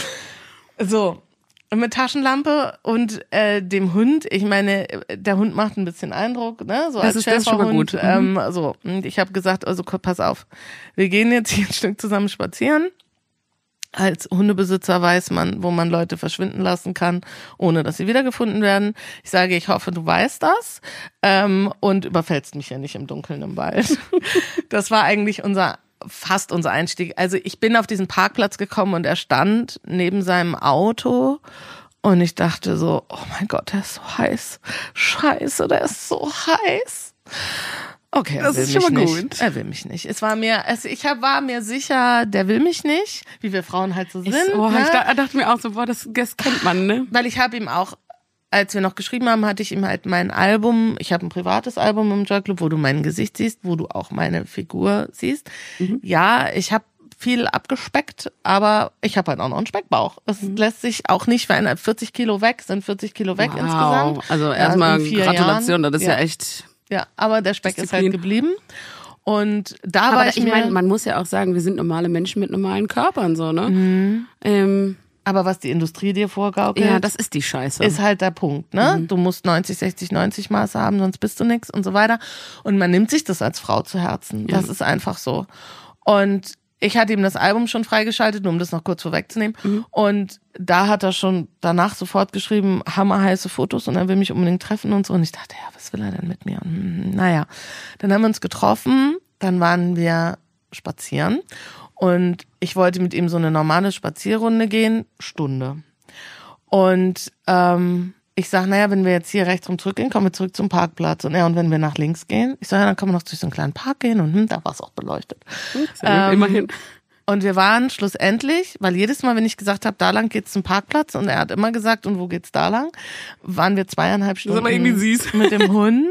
So, mit Taschenlampe und dem Hund. Ich meine, der Hund macht ein bisschen Eindruck, ne? So das als ist schon mal gut. So, und ich habe gesagt, also pass auf, wir gehen jetzt hier ein Stück zusammen spazieren. Als Hundebesitzer weiß man, wo man Leute verschwinden lassen kann, ohne dass sie wiedergefunden werden. Ich sage, ich hoffe, du weißt das und überfällst mich ja nicht im Dunkeln im Wald. Das war eigentlich fast unser Einstieg. Also ich bin auf diesen Parkplatz gekommen und er stand neben seinem Auto und ich dachte so, oh mein Gott, der ist so heiß. Scheiße, der ist so heiß. Okay, das ist schon mal gut. Er will mich nicht. Ich war mir sicher, der will mich nicht, wie wir Frauen halt so sind. Ich dachte mir auch so, boah, das kennt man, ne? Weil ich habe ihm auch, als wir noch geschrieben haben, hatte ich ihm halt mein Album, ich habe ein privates Album im Joy Club, wo du mein Gesicht siehst, wo du auch meine Figur siehst. Ja, ich habe viel abgespeckt, aber ich habe halt auch noch einen Speckbauch. Das lässt sich auch nicht verändern. 40 Kilo weg, sind 40 Kilo weg insgesamt. Also erstmal Gratulation, Jahren. das ist ja echt... Ja, aber der Speck ist halt geblieben. Und da aber war ich meine, man muss ja auch sagen, wir sind normale Menschen mit normalen Körpern, so, ne? Aber was die Industrie dir vorgaukelt, ja, das ist die Scheiße. Ist halt der Punkt, ne? Du musst 90, 60, 90 Maße haben, sonst bist du nix und so weiter. Und man nimmt sich das als Frau zu Herzen. Das ist einfach so. Und ich hatte ihm das Album schon freigeschaltet, nur um das noch kurz vorwegzunehmen. Und da hat er schon danach sofort geschrieben, hammerheiße Fotos und er will mich unbedingt treffen und so. Und ich dachte, ja, was will er denn mit mir? Naja, dann haben wir uns getroffen, dann waren wir spazieren und ich wollte mit ihm so eine normale Spazierrunde gehen, Stunde. Und ich sage, naja, wenn wir jetzt hier rechts rum zurückgehen, kommen wir zurück zum Parkplatz. Und und wenn wir nach links gehen, ich sage, ja, dann können wir noch durch so einen kleinen Park gehen und da war es auch beleuchtet. Immerhin. Und wir waren schlussendlich, weil jedes Mal, wenn ich gesagt habe, da lang geht's zum Parkplatz und er hat immer gesagt, und wo geht's da lang, waren wir 2,5 Stunden aber irgendwie süß. mit dem Hund.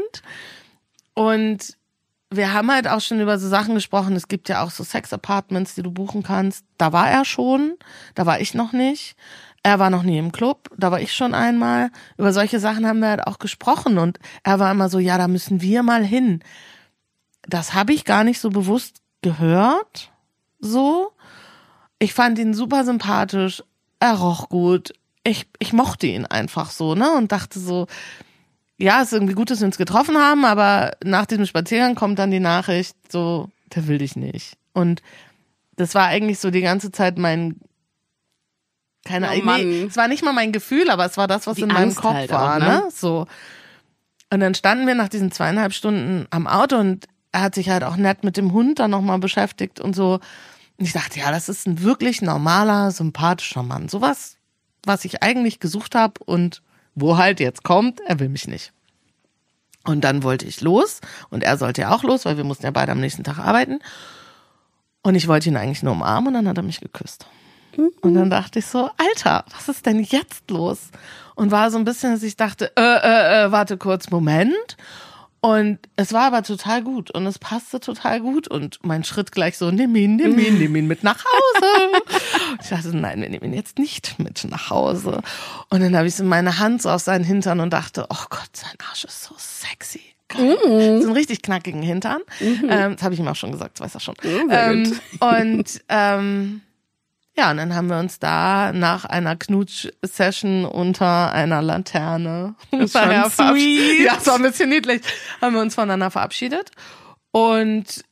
Und wir haben halt auch schon über so Sachen gesprochen. Es gibt ja auch so Sex-Apartments, die du buchen kannst. Da war er schon, da war ich noch nicht. Er war noch nie im Club, da war ich schon einmal. Über solche Sachen haben wir halt auch gesprochen und er war immer so, ja, da müssen wir mal hin. Das habe ich gar nicht so bewusst gehört, so. Ich fand ihn super sympathisch, er roch gut, ich mochte ihn einfach so, ne, und dachte so, ja, es ist irgendwie gut, dass wir uns getroffen haben, aber nach diesem Spaziergang kommt dann die Nachricht so, der will dich nicht. Und das war eigentlich so die ganze Zeit mein, keine Ahnung, es war nicht mal mein Gefühl, aber es war das, was in meinem Kopf halt war, auch, ne? So. Und dann standen wir nach diesen 2,5 Stunden am Auto und er hat sich halt auch nett mit dem Hund dann nochmal beschäftigt und so. Und ich dachte, ja, das ist ein wirklich normaler, sympathischer Mann. Sowas, was ich eigentlich gesucht habe und wo halt jetzt kommt, er will mich nicht. Und dann wollte ich los und er sollte ja auch los, weil wir mussten ja beide am nächsten Tag arbeiten. Und ich wollte ihn eigentlich nur umarmen und dann hat er mich geküsst. Und dann dachte ich so, Alter, was ist denn jetzt los? Und war so ein bisschen, dass ich dachte, warte kurz, Moment. Und es war aber total gut und es passte total gut und mein Schritt gleich so, nimm ihn mit nach Hause. Ich dachte, nein, wir nehmen ihn jetzt nicht mit nach Hause. Und dann habe ich so meine Hand so auf seinen Hintern und dachte, oh Gott, sein Arsch ist so sexy. So einen richtig knackigen Hintern. Das habe ich ihm auch schon gesagt, das weiß er schon. Ja, und dann haben wir uns da nach einer Knutsch-Session unter einer Laterne verabschiedet. Ja, es war ein bisschen niedlich. Haben wir uns voneinander verabschiedet und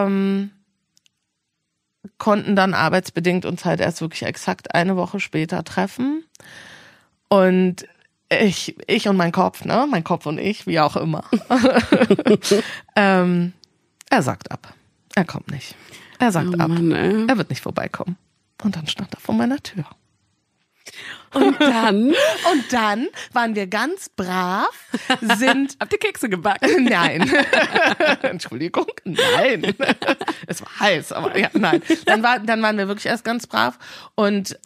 konnten dann arbeitsbedingt uns halt erst wirklich exakt eine Woche später treffen. Und ich und mein Kopf, ne? Mein Kopf und ich, wie auch immer. Er sagt ab. Er kommt nicht. Er sagt ab. Mann, er wird nicht vorbeikommen. Und dann stand er vor meiner Tür. Und dann waren wir ganz brav, Habt ihr Kekse gebacken? Nein. Entschuldigung, nein. Es war heiß, aber ja, nein. Dann waren wir wirklich erst ganz brav. Und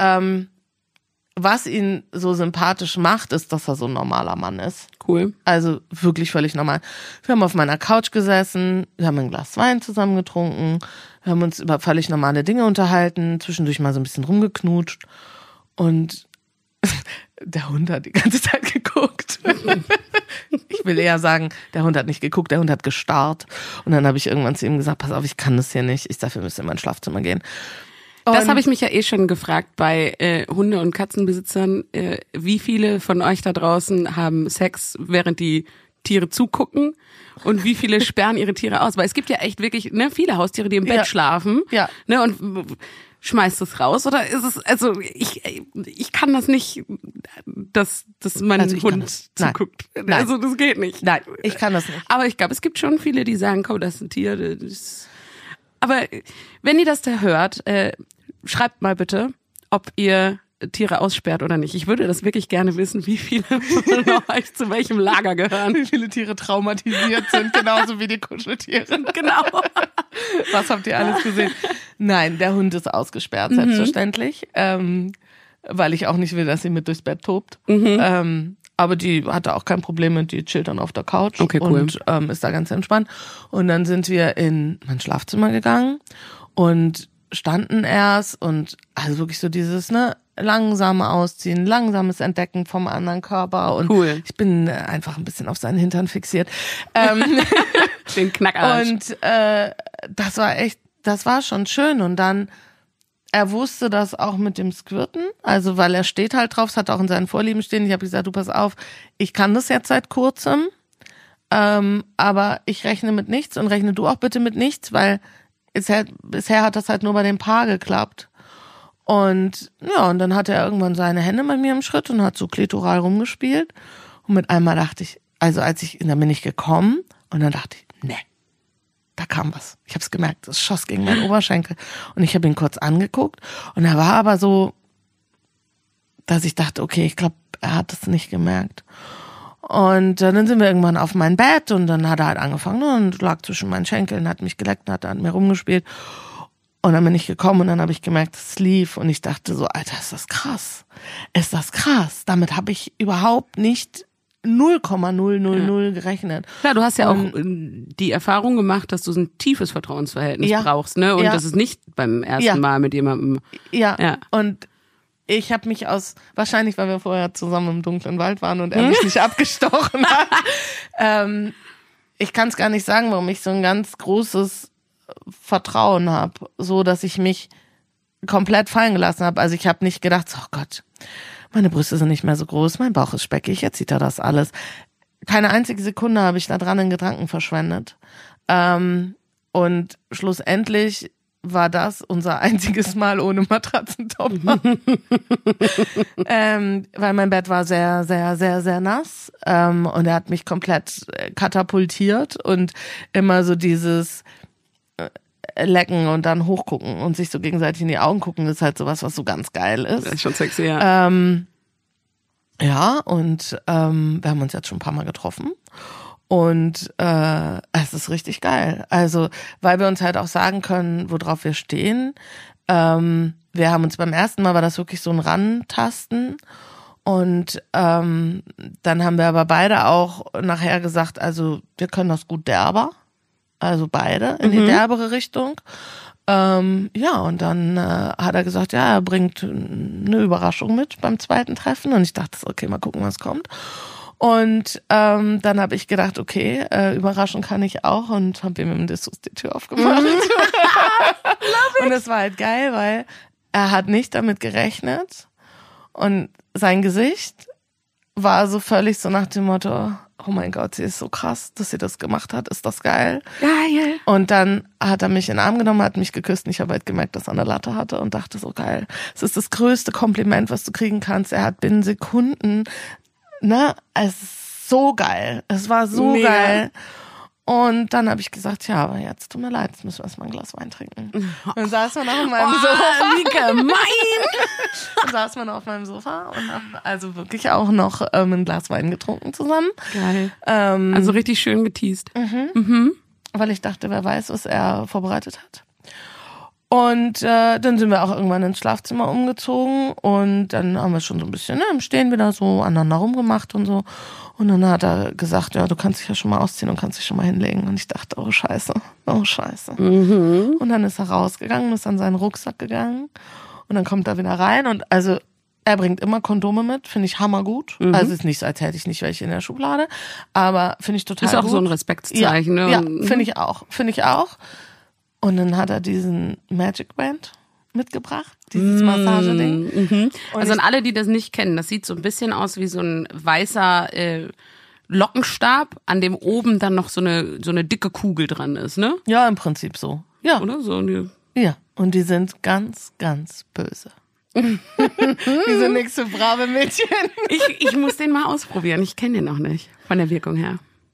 was ihn so sympathisch macht, ist, dass er so ein normaler Mann ist. Cool. Also wirklich völlig normal. Wir haben auf meiner Couch gesessen, wir haben ein Glas Wein zusammen getrunken, wir haben uns über völlig normale Dinge unterhalten, zwischendurch mal so ein bisschen rumgeknutscht und der Hund hat die ganze Zeit geguckt. Ich will eher sagen, der Hund hat nicht geguckt, der Hund hat gestarrt. Und dann habe ich irgendwann zu ihm gesagt, pass auf, ich kann das hier nicht, ich dafür müsste in mein Schlafzimmer gehen. Das habe ich mich ja schon gefragt bei Hunde- und Katzenbesitzern. Wie viele von euch da draußen haben Sex, während die Tiere zugucken? Und wie viele sperren ihre Tiere aus? Weil es gibt ja echt wirklich viele Haustiere, die im Bett schlafen. Ja. Ne, und schmeißt es raus? Oder ist es, also ich kann das nicht, dass mein Hund zuguckt. Nein. Also das geht nicht. Nein, ich kann das nicht. Aber ich glaube, es gibt schon viele, die sagen, komm, das ist ein Tier. Aber wenn ihr das da hört, schreibt mal bitte, ob ihr Tiere aussperrt oder nicht. Ich würde das wirklich gerne wissen, wie viele von euch zu welchem Lager gehören. Wie viele Tiere traumatisiert sind, genauso wie die Kuscheltiere. Genau. Was habt ihr alles gesehen? Nein, der Hund ist ausgesperrt, selbstverständlich. Weil ich auch nicht will, dass sie mit durchs Bett tobt. Aber die hatte auch kein Problem mit, die chillt dann auf der Couch und ist da ganz entspannt. Und dann sind wir in mein Schlafzimmer gegangen und standen erst und also wirklich so dieses, langsame Ausziehen, langsames Entdecken vom anderen Körper und ich bin einfach ein bisschen auf seinen Hintern fixiert. Den Knackarsch. Und das war schon schön und dann er wusste das auch mit dem Squirten, also weil er steht halt drauf, es hat auch in seinen Vorlieben stehen. Ich habe gesagt, du pass auf, ich kann das jetzt seit kurzem, aber ich rechne mit nichts und rechne du auch bitte mit nichts, weil bisher hat das halt nur bei dem Paar geklappt. Und ja, und dann hatte er irgendwann seine Hände bei mir im Schritt und hat so klitoral rumgespielt. Und mit einmal dachte ich, dann bin ich gekommen und dann dachte ich, nee, da kam was. Ich habe es gemerkt, es schoss gegen meinen Oberschenkel. Und ich habe ihn kurz angeguckt und er war aber so, dass ich dachte, okay, ich glaube, er hat es nicht gemerkt. Und dann sind wir irgendwann auf mein Bett und dann hat er halt angefangen und lag zwischen meinen Schenkeln, hat mich geleckt und hat an mir rumgespielt. Und dann bin ich gekommen und dann habe ich gemerkt, es lief und ich dachte so, Alter, ist das krass. Ist das krass. Damit habe ich überhaupt nicht 0,000 gerechnet. Klar, du hast ja auch die Erfahrung gemacht, dass du so ein tiefes Vertrauensverhältnis brauchst, ne? Und das ist nicht beim ersten Mal mit jemandem. Ja. Und ich habe mich wahrscheinlich, weil wir vorher zusammen im dunklen Wald waren und er mich nicht abgestochen hat. Ich kann es gar nicht sagen, warum ich so ein ganz großes Vertrauen habe, so dass ich mich komplett fallen gelassen habe. Also ich habe nicht gedacht, oh Gott, meine Brüste sind nicht mehr so groß, mein Bauch ist speckig, jetzt sieht er das alles. keine einzige Sekunde habe ich da dran in Gedanken verschwendet. Und schlussendlich war das unser einziges Mal ohne Matratzentopper. Weil mein Bett war sehr, sehr, sehr, sehr nass. Und er hat mich komplett katapultiert und immer so dieses Lecken und dann hochgucken und sich so gegenseitig in die Augen gucken, ist halt sowas, was so ganz geil ist. Das ist schon sexy, ja. Ja, und wir haben uns jetzt schon ein paar Mal getroffen. Und es ist richtig geil. Also, weil wir uns halt auch sagen können, worauf wir stehen. Wir haben uns beim ersten Mal, war das wirklich so ein Rantasten. Und dann haben wir aber beide auch nachher gesagt, also wir können das gut derber. Also beide in die derbere Richtung. Ja, und dann hat er gesagt, ja, er bringt eine Überraschung mit beim zweiten Treffen. Und ich dachte, okay, mal gucken, was kommt. Und dann habe ich gedacht, okay, überraschen kann ich auch und habe ihm mit dem Dissus die Tür aufgemacht. Und es war halt geil, weil er hat nicht damit gerechnet und sein Gesicht war so völlig so nach dem Motto, oh mein Gott, sie ist so krass, dass sie das gemacht hat, ist das geil? Geil. Und dann hat er mich in den Arm genommen, hat mich geküsst und ich habe halt gemerkt, dass er eine Latte hatte und dachte so geil. Es ist das größte Kompliment, was du kriegen kannst. Er hat binnen Sekunden, es ist so geil. Es war so Mega. geil. Und dann habe ich gesagt, ja, aber jetzt tut mir leid, jetzt müssen wir erstmal ein Glas Wein trinken. Dann saßen wir noch auf meinem Sofa. Wie gemein. Dann saßen wir noch auf meinem Sofa und haben also wirklich auch noch ein Glas Wein getrunken zusammen. Geil. Also richtig schön geteased. Weil ich dachte, wer weiß, was er vorbereitet hat. Und dann sind wir auch irgendwann ins Schlafzimmer umgezogen und dann haben wir schon so ein bisschen im Stehen wieder so aneinander rumgemacht und so. Und dann hat er gesagt, ja, du kannst dich ja schon mal ausziehen und kannst dich schon mal hinlegen. Und ich dachte, oh Scheiße. Und dann ist er rausgegangen, ist an seinen Rucksack gegangen und dann kommt er wieder rein und also er bringt immer Kondome mit, finde ich hammergut. Also ist nicht so, als hätte ich nicht welche in der Schublade, aber finde ich total gut. Ist auch so ein Respektszeichen, ne? Ja, finde ich auch. Und dann hat er diesen Magic Band mitgebracht, dieses Massageding. Also an alle, die das nicht kennen, das sieht so ein bisschen aus wie so ein weißer Lockenstab, an dem oben dann noch so eine dicke Kugel dran ist, ne? Ja, im Prinzip so. Ja. Oder so? Ja, und die sind ganz, ganz böse. Die sind nicht so brave Mädchen. Ich muss den mal ausprobieren. Ich kenne den noch nicht, von der Wirkung her.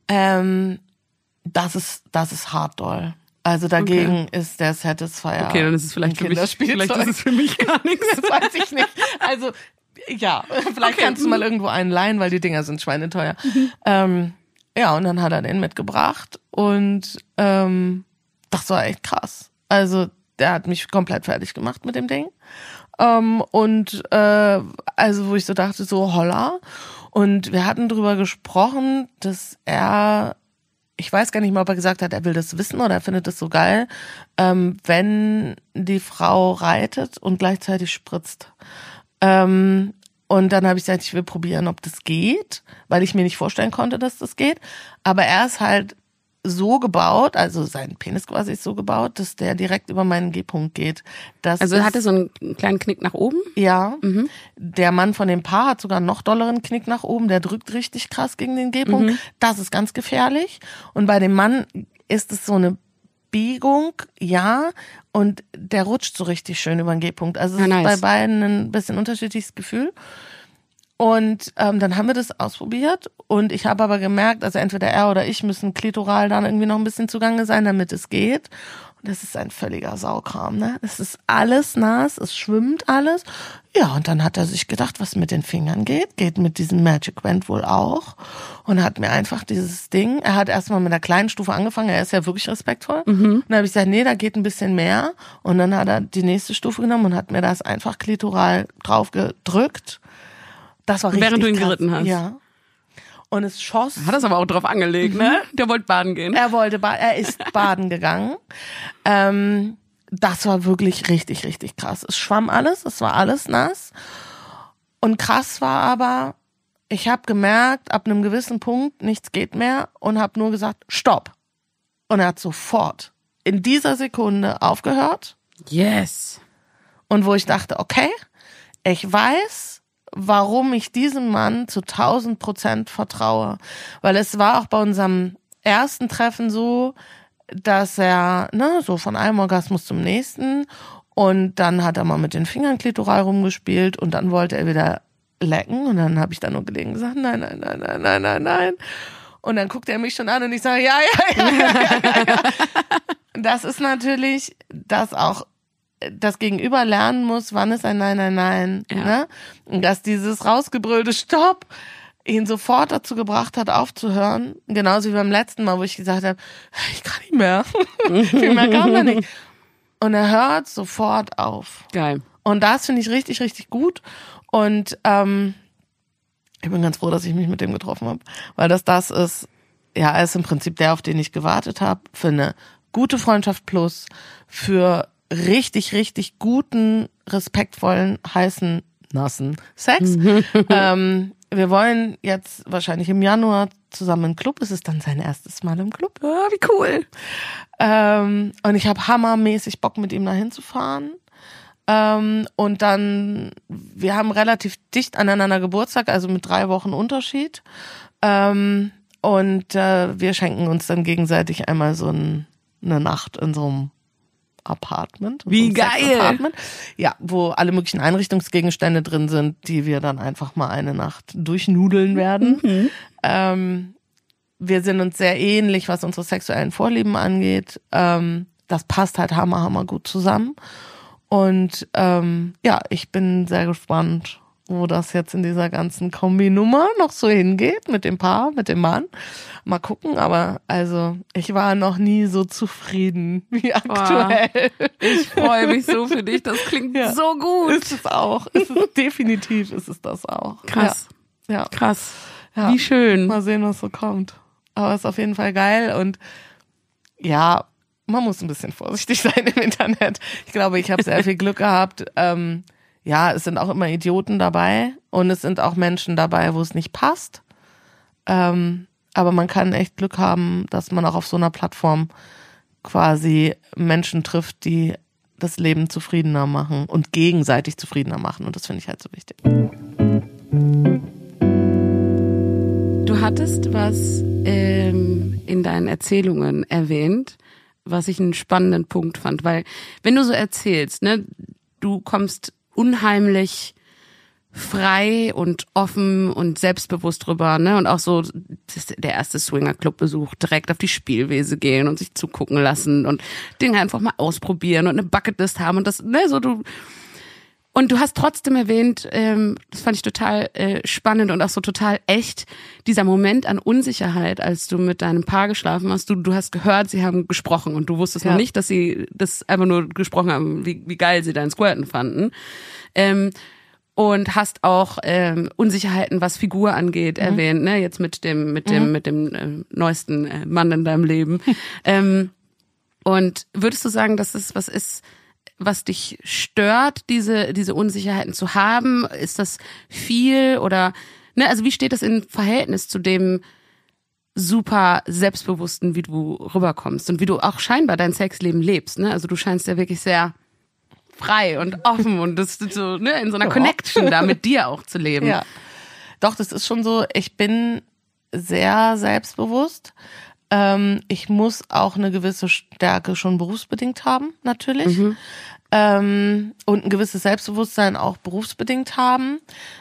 Das ist hart doll. Also dagegen ist der Satisfier. Okay, dann ist es vielleicht für mich gar nichts. Das weiß ich nicht. Also, ja, vielleicht kannst du mal irgendwo einen leihen, weil die Dinger sind schweineteuer. Ja, und dann hat er den mitgebracht und das war echt krass. Also, der hat mich komplett fertig gemacht mit dem Ding. Also, wo ich so dachte, so holla. Und wir hatten drüber gesprochen, dass ich weiß gar nicht mal, ob er gesagt hat, er will das wissen oder er findet das so geil, wenn die Frau reitet und gleichzeitig spritzt. Und dann habe ich gesagt, ich will probieren, ob das geht, weil ich mir nicht vorstellen konnte, dass das geht. Aber er ist halt so gebaut, also sein Penis quasi ist so gebaut, dass der direkt über meinen G-Punkt geht. Also er hatte so einen kleinen Knick nach oben? Ja. Der Mann von dem Paar hat sogar einen noch dolleren Knick nach oben, der drückt richtig krass gegen den G-Punkt. Das ist ganz gefährlich. Und bei dem Mann ist es so eine Biegung, ja, und der rutscht so richtig schön über den G-Punkt. Also es ist bei beiden ein bisschen unterschiedliches Gefühl. Und dann haben wir das ausprobiert und ich habe aber gemerkt, also entweder er oder ich müssen klitoral dann irgendwie noch ein bisschen zugange sein, damit es geht. Und das ist ein völliger Saukram, ne? Es ist alles nass, es schwimmt alles. Ja, und dann hat er sich gedacht, was mit den Fingern geht mit diesem Magic Band wohl auch. Und hat mir einfach dieses Ding, er hat erstmal mit der kleinen Stufe angefangen, er ist ja wirklich respektvoll. Und dann habe ich gesagt, nee, da geht ein bisschen mehr. Und dann hat er die nächste Stufe genommen und hat mir das einfach klitoral drauf gedrückt. Das war richtig Während du ihn krass. geritten hast. Ja. Und es schoss. Hat das aber auch drauf angelegt, ne? Der wollte baden gehen. Er ist baden gegangen. Das war wirklich richtig, richtig krass. Es schwamm alles, es war alles nass. Und krass war aber, ich habe gemerkt, ab einem gewissen Punkt, nichts geht mehr und habe nur gesagt, stopp. Und er hat sofort in dieser Sekunde aufgehört. Yes. Und wo ich dachte, okay, ich weiß, warum ich diesem Mann zu 1000% vertraue. Weil es war auch bei unserem ersten Treffen so, dass er, so von einem Orgasmus zum nächsten, und dann hat er mal mit den Fingern klitoral rumgespielt und dann wollte er wieder lecken und dann habe ich da nur gelegen gesagt, nein. Und dann guckt er mich schon an und ich sage, ja. Das ist natürlich, dass auch das Gegenüber lernen muss, wann ist ein Nein. Ja. Ne? Und dass dieses rausgebrüllte Stopp ihn sofort dazu gebracht hat, aufzuhören. Genauso wie beim letzten Mal, wo ich gesagt habe, ich kann nicht mehr. Viel mehr kann man nicht. Und er hört sofort auf. Geil. Und das finde ich richtig, richtig gut. Und ich bin ganz froh, dass ich mich mit dem getroffen habe. Weil das ist, er ist im Prinzip der, auf den ich gewartet habe. Für eine gute Freundschaft plus, für richtig, richtig guten, respektvollen, heißen, nassen Sex. Wir wollen jetzt wahrscheinlich im Januar zusammen im Club. Es ist dann sein erstes Mal im Club. Oh, wie cool. Und ich habe hammermäßig Bock, mit ihm dahin zu fahren. Und dann, wir haben relativ dicht aneinander Geburtstag, also mit 3 Wochen Unterschied. Und wir schenken uns dann gegenseitig einmal so eine Nacht in so einem Apartment. Wie geil! Ja, wo alle möglichen Einrichtungsgegenstände drin sind, die wir dann einfach mal eine Nacht durchnudeln werden. Wir sind uns sehr ähnlich, was unsere sexuellen Vorlieben angeht. Das passt halt hammer gut zusammen. Und ich bin sehr gespannt, wo das jetzt in dieser ganzen Kombi-Nummer noch so hingeht mit dem Paar, mit dem Mann. Mal gucken, aber also ich war noch nie so zufrieden wie aktuell. Ich freue mich so für dich, das klingt so gut. Ist es auch. Definitiv ist es das auch. Krass. Ja. Krass. Ja. Wie schön. Mal sehen, was so kommt. Aber ist auf jeden Fall geil und ja, man muss ein bisschen vorsichtig sein im Internet. Ich glaube, ich habe sehr viel Glück gehabt. Es sind auch immer Idioten dabei und es sind auch Menschen dabei, wo es nicht passt. Aber man kann echt Glück haben, dass man auch auf so einer Plattform quasi Menschen trifft, die das Leben zufriedener machen und gegenseitig zufriedener machen. Und das finde ich halt so wichtig. Du hattest was in deinen Erzählungen erwähnt, was ich einen spannenden Punkt fand, weil wenn du so erzählst, ne, du kommst unheimlich frei und offen und selbstbewusst drüber, ne, und auch so der erste Swinger-Club-Besuch, direkt auf die Spielwiese gehen und sich zugucken lassen und Dinge einfach mal ausprobieren und eine Bucketlist haben und das, ne, so du. Und du hast trotzdem erwähnt, das fand ich total spannend und auch so total echt, dieser Moment an Unsicherheit, als du mit deinem Paar geschlafen hast. Du hast gehört, sie haben gesprochen und du wusstest noch nicht, dass sie das einfach nur gesprochen haben, wie geil sie deinen Squirten fanden. Und hast auch Unsicherheiten, was Figur angeht, erwähnt, ne? Jetzt mit dem neuesten Mann in deinem Leben. Und würdest du sagen, dass es was ist, was dich stört, diese Unsicherheiten zu haben? Ist das viel oder, ne, also wie steht das in Verhältnis zu dem super Selbstbewussten, wie du rüberkommst und wie du auch scheinbar dein Sexleben lebst, ne? Also du scheinst ja wirklich sehr frei und offen und das so, ne, in so einer Connection da mit dir auch zu leben. Ja. Doch, das ist schon so, ich bin sehr selbstbewusst. Ich muss auch eine gewisse Stärke schon berufsbedingt haben, natürlich. Und ein gewisses Selbstbewusstsein auch berufsbedingt haben.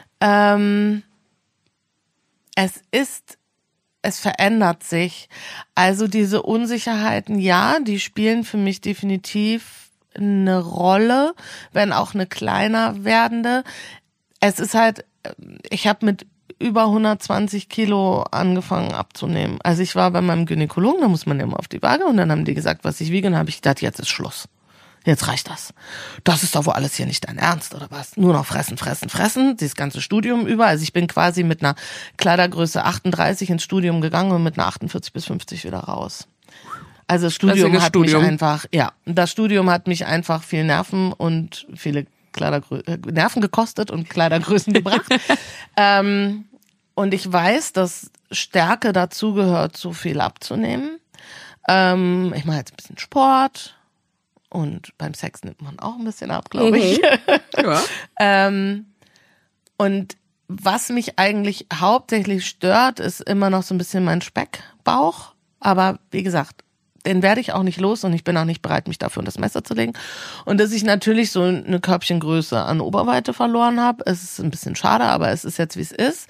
Es verändert sich. Also diese Unsicherheiten, ja, die spielen für mich definitiv eine Rolle, wenn auch eine kleiner werdende. Es ist halt, ich habe mit über 120 Kilo angefangen abzunehmen. Also ich war bei meinem Gynäkologen, da muss man ja immer auf die Waage und dann haben die gesagt, was ich wiege, und dann habe ich gedacht, jetzt ist Schluss. Jetzt reicht das. Das ist doch wohl alles hier nicht dein Ernst, oder was? Nur noch fressen, dieses ganze Studium über. Also ich bin quasi mit einer Kleidergröße 38 ins Studium gegangen und mit einer 48 bis 50 wieder raus. Also das Studium das Studium hat mich einfach viel Nerven und viele Nerven gekostet und Kleidergrößen gebracht. Und ich weiß, dass Stärke dazu gehört, so viel abzunehmen. Ich mache jetzt ein bisschen Sport und beim Sex nimmt man auch ein bisschen ab, glaube ich. Ja. Und was mich eigentlich hauptsächlich stört, ist immer noch so ein bisschen mein Speckbauch. Aber wie gesagt, den werde ich auch nicht los und ich bin auch nicht bereit, mich dafür in das Messer zu legen. Und dass ich natürlich so eine Körbchengröße an Oberweite verloren habe, es ist ein bisschen schade, aber es ist jetzt, wie es ist.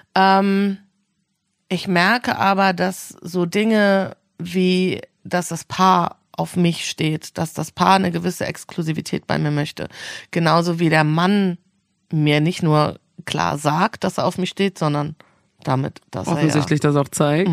Ich merke aber, dass so Dinge wie, dass das Paar auf mich steht, dass das Paar eine gewisse Exklusivität bei mir möchte. Genauso wie der Mann mir nicht nur klar sagt, dass er auf mich steht, sondern damit, dass offensichtlich das auch zeigt.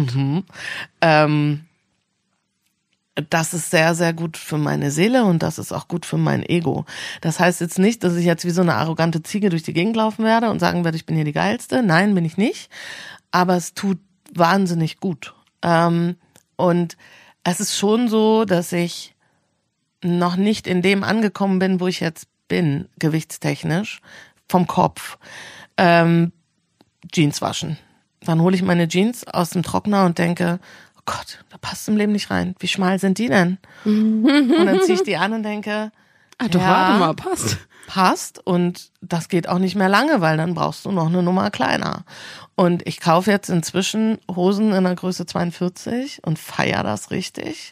Das ist sehr, sehr gut für meine Seele und das ist auch gut für mein Ego. Das heißt jetzt nicht, dass ich jetzt wie so eine arrogante Ziege durch die Gegend laufen werde und sagen werde, ich bin hier die Geilste. Nein, bin ich nicht. Aber es tut wahnsinnig gut. Und es ist schon so, dass ich noch nicht in dem angekommen bin, wo ich jetzt bin, gewichtstechnisch, vom Kopf. Jeans waschen. Dann hole ich meine Jeans aus dem Trockner und denke, oh Gott, da passt im Leben nicht rein. Wie schmal sind die denn? Und dann ziehe ich die an und denke, Doch, warte mal, passt und das geht auch nicht mehr lange, weil dann brauchst du noch eine Nummer kleiner. Und ich kaufe jetzt inzwischen Hosen in der Größe 42 und feiere das richtig.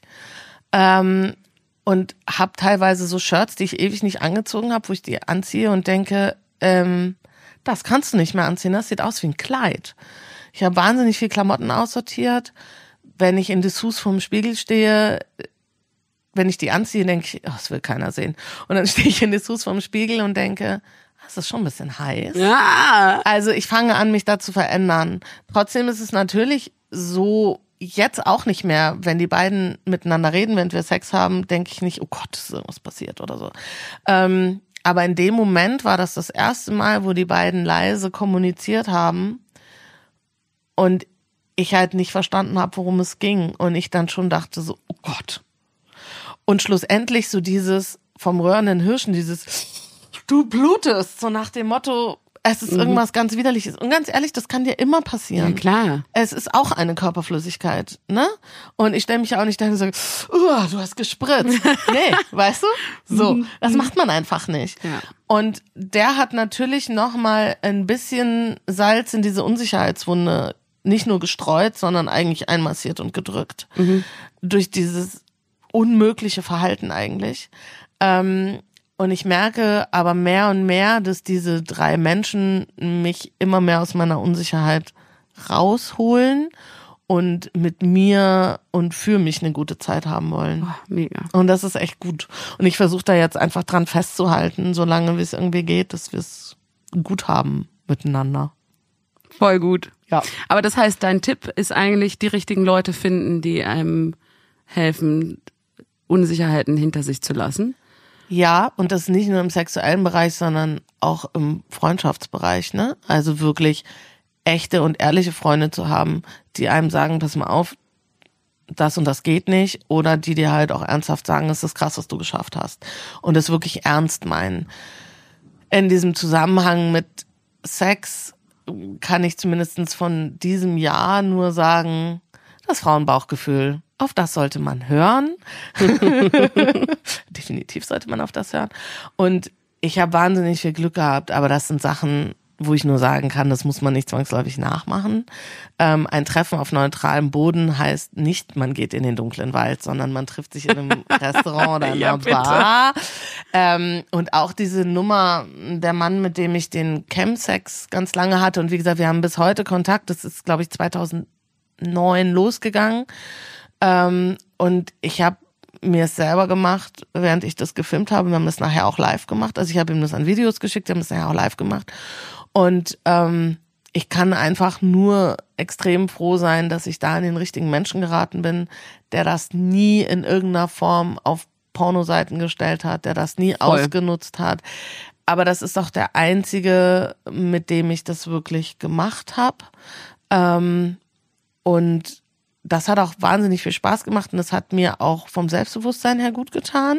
Und habe teilweise so Shirts, die ich ewig nicht angezogen habe, wo ich die anziehe und denke, das kannst du nicht mehr anziehen, das sieht aus wie ein Kleid. Ich habe wahnsinnig viel Klamotten aussortiert. Wenn ich in Dessous vorm Spiegel stehe, wenn ich die anziehe, denke ich, das will keiner sehen. Und dann stehe ich in Dessous vorm Spiegel und denke, das ist schon ein bisschen heiß. Ja. Also ich fange an, mich da zu verändern. Trotzdem ist es natürlich so, jetzt auch nicht mehr, wenn die beiden miteinander reden, wenn wir Sex haben, denke ich nicht, oh Gott, ist irgendwas passiert oder so. Aber in dem Moment war das erste Mal, wo die beiden leise kommuniziert haben und ich halt nicht verstanden habe, worum es ging. Und ich dann schon dachte so, oh Gott. Und schlussendlich so dieses vom röhrenden Hirschen, dieses du blutest, so nach dem Motto, es ist irgendwas ganz Widerliches. Und ganz ehrlich, das kann dir immer passieren. Ja, klar. Es ist auch eine Körperflüssigkeit, ne? Und ich stelle mich auch nicht dahin und sage, du hast gespritzt. Nee, weißt du? So, das macht man einfach nicht. Ja. Und der hat natürlich nochmal ein bisschen Salz in diese Unsicherheitswunde nicht nur gestreut, sondern eigentlich einmassiert und gedrückt. Durch dieses unmögliche Verhalten eigentlich. Und ich merke aber mehr und mehr, dass diese 3 Menschen mich immer mehr aus meiner Unsicherheit rausholen und mit mir und für mich eine gute Zeit haben wollen. Oh, mega. Und das ist echt gut. Und ich versuche da jetzt einfach dran festzuhalten, solange wie es irgendwie geht, dass wir es gut haben miteinander. Voll gut. Ja. Aber das heißt, dein Tipp ist eigentlich, die richtigen Leute finden, die einem helfen, Unsicherheiten hinter sich zu lassen. Ja, und das nicht nur im sexuellen Bereich, sondern auch im Freundschaftsbereich, ne? Also wirklich echte und ehrliche Freunde zu haben, die einem sagen, pass mal auf, das und das geht nicht, oder die dir halt auch ernsthaft sagen, es ist krass, was du geschafft hast. Und es wirklich ernst meinen. In diesem Zusammenhang mit Sex kann ich zumindest von diesem Jahr nur sagen, das Frauenbauchgefühl, auf das sollte man hören. Definitiv sollte man auf das hören. Und ich habe wahnsinnig viel Glück gehabt, aber das sind Sachen, wo ich nur sagen kann, das muss man nicht zwangsläufig nachmachen. Ein Treffen auf neutralem Boden heißt nicht, man geht in den dunklen Wald, sondern man trifft sich in einem Restaurant oder in einer Bar. Und auch diese Nummer, der Mann, mit dem ich den Chemsex ganz lange hatte, und wie gesagt, wir haben bis heute Kontakt, das ist, glaube ich, 2009 losgegangen. Und ich habe mir es selber gemacht, während ich das gefilmt habe. Wir haben das nachher auch live gemacht. Also ich habe ihm das an Videos geschickt, wir haben das nachher auch live gemacht. Und ich kann einfach nur extrem froh sein, dass ich da an den richtigen Menschen geraten bin, der das nie in irgendeiner Form auf Pornoseiten gestellt hat, der das nie ausgenutzt hat. Aber das ist auch der einzige, mit dem ich das wirklich gemacht habe. Und das hat auch wahnsinnig viel Spaß gemacht und das hat mir auch vom Selbstbewusstsein her gut getan.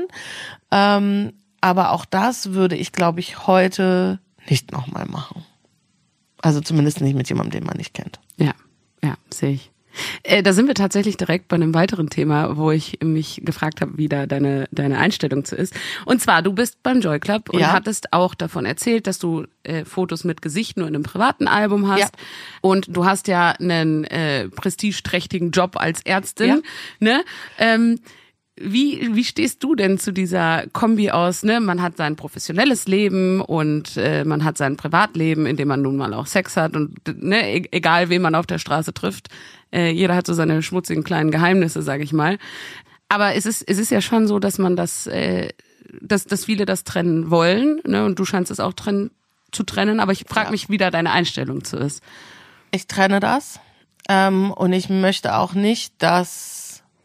Aber auch das würde ich, glaube ich, heute nicht nochmal machen. Also zumindest nicht mit jemandem, den man nicht kennt. Ja, sehe ich. Da sind wir tatsächlich direkt bei einem weiteren Thema, wo ich mich gefragt habe, wie da deine Einstellung zu ist. Und zwar, du bist beim Joy Club und hattest auch davon erzählt, dass du Fotos mit Gesicht nur in einem privaten Album hast. Ja. Und du hast ja einen prestigeträchtigen Job als Ärztin. Ja. Ne? Wie stehst du denn zu dieser Kombi aus, ne? Man hat sein professionelles Leben und man hat sein Privatleben, in dem man nun mal auch Sex hat und ne, egal wen man auf der Straße trifft, jeder hat so seine schmutzigen kleinen Geheimnisse, sage ich mal. Aber es ist ja schon so, dass man dass viele das trennen wollen, ne? Und du scheinst es auch zu trennen, aber ich frage mich, wie da deine Einstellung zu ist. Ich trenne das und ich möchte auch nicht, dass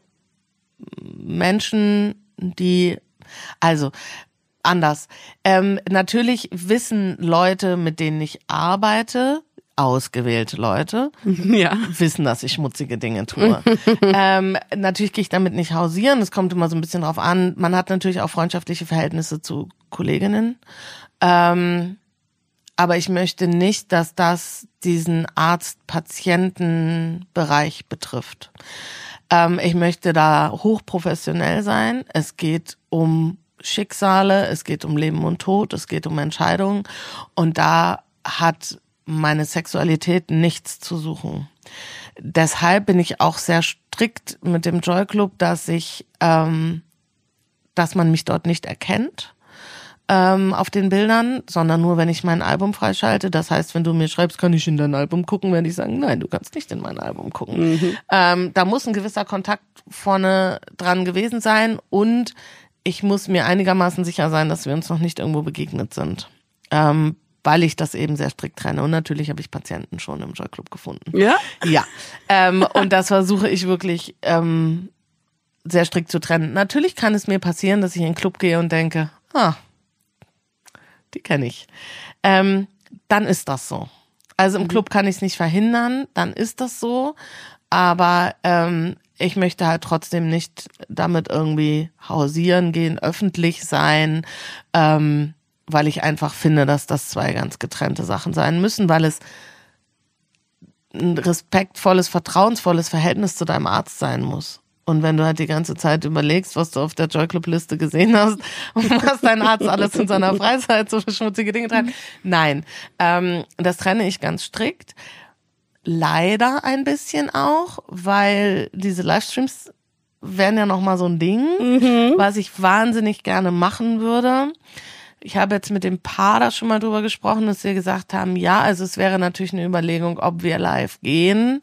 Menschen, natürlich wissen Leute, mit denen ich arbeite, ausgewählte Leute, wissen, dass ich schmutzige Dinge tue. Natürlich gehe ich damit nicht hausieren, es kommt immer so ein bisschen drauf an. Man hat natürlich auch freundschaftliche Verhältnisse zu Kolleginnen. Aber ich möchte nicht, dass das diesen Arzt-Patienten-Bereich betrifft. Ich möchte da hochprofessionell sein. Es geht um Schicksale, es geht um Leben und Tod, es geht um Entscheidungen. Und da hat meine Sexualität nichts zu suchen. Deshalb bin ich auch sehr strikt mit dem Joy Club, dass man mich dort nicht erkennt auf den Bildern, sondern nur, wenn ich mein Album freischalte. Das heißt, wenn du mir schreibst, kann ich in dein Album gucken, werde ich sagen, nein, du kannst nicht in mein Album gucken. Da muss ein gewisser Kontakt vorne dran gewesen sein und ich muss mir einigermaßen sicher sein, dass wir uns noch nicht irgendwo begegnet sind. Weil ich das eben sehr strikt trenne. Und natürlich habe ich Patienten schon im Joy Club gefunden. Ja? Ja. Und das versuche ich wirklich sehr strikt zu trennen. Natürlich kann es mir passieren, dass ich in den Club gehe und denke, die kenne ich. Dann ist das so. Also im Club kann ich es nicht verhindern, dann ist das so. Aber ich möchte halt trotzdem nicht damit irgendwie hausieren gehen, öffentlich sein, weil ich einfach finde, dass das zwei ganz getrennte Sachen sein müssen, weil es ein respektvolles, vertrauensvolles Verhältnis zu deinem Arzt sein muss. Und wenn du halt die ganze Zeit überlegst, was du auf der Joy Club Liste gesehen hast und was dein Arzt alles in seiner Freizeit so für schmutzige Dinge treibt. Nein, das trenne ich ganz strikt. Leider ein bisschen auch, weil diese Livestreams wären ja nochmal so ein Ding, was ich wahnsinnig gerne machen würde. Ich habe jetzt mit dem Paar da schon mal drüber gesprochen, dass wir gesagt haben, ja, also es wäre natürlich eine Überlegung, ob wir live gehen.